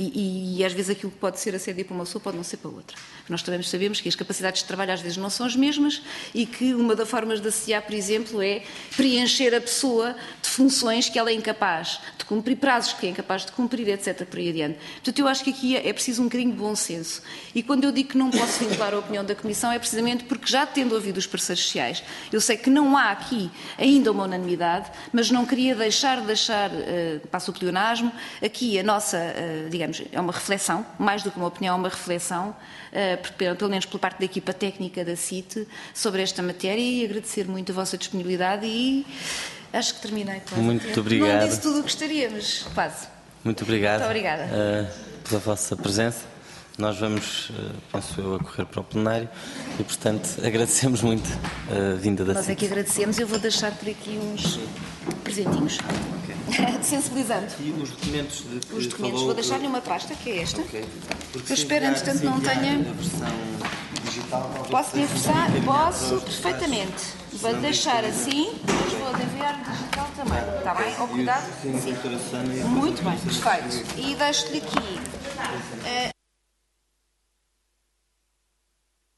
E, e, e às vezes aquilo que pode ser assédio para uma pessoa pode não ser para outra. Nós também sabemos que as capacidades de trabalho às vezes não são as mesmas e que uma das formas de assediar, por exemplo, é preencher a pessoa de funções que ela é incapaz de cumprir, prazos que é incapaz de cumprir, etcétera, por aí adiante. Portanto, eu acho que aqui é preciso um bocadinho de bom senso. E quando eu digo que não posso vincular a opinião da Comissão é precisamente porque, já tendo ouvido os parceiros sociais, eu sei que não há aqui ainda uma unanimidade, mas não queria deixar de deixar, uh, passo o pleonasmo, aqui a nossa, uh, digamos, é uma reflexão, mais do que uma opinião, é uma reflexão, uh, pelo menos pela parte da equipa técnica da CIT, sobre esta matéria, e agradecer muito a vossa disponibilidade e acho que terminei quase. Muito obrigado. Não disse tudo o que gostaria, mas quase. Muito obrigado. Muito obrigada. Uh, pela vossa presença. nós vamos, penso eu, a correr para o plenário e, portanto, agradecemos muito a vinda da Nós C I T. é que agradecemos. Eu vou deixar por aqui uns presentinhos, okay. sensibilizando. E os documentos de que Os documentos, falou, vou deixar-lhe uma pasta, que é esta. Okay. Eu espero, entretanto, não tenha... A versão digital, Posso me enversar? Posso, perfeitamente. Vou-lhe deixar assim, depois vou enviar o digital também. Está bem? Ao cuidado? Sim. Muito bem, perfeito. E deixo-lhe aqui... Uh,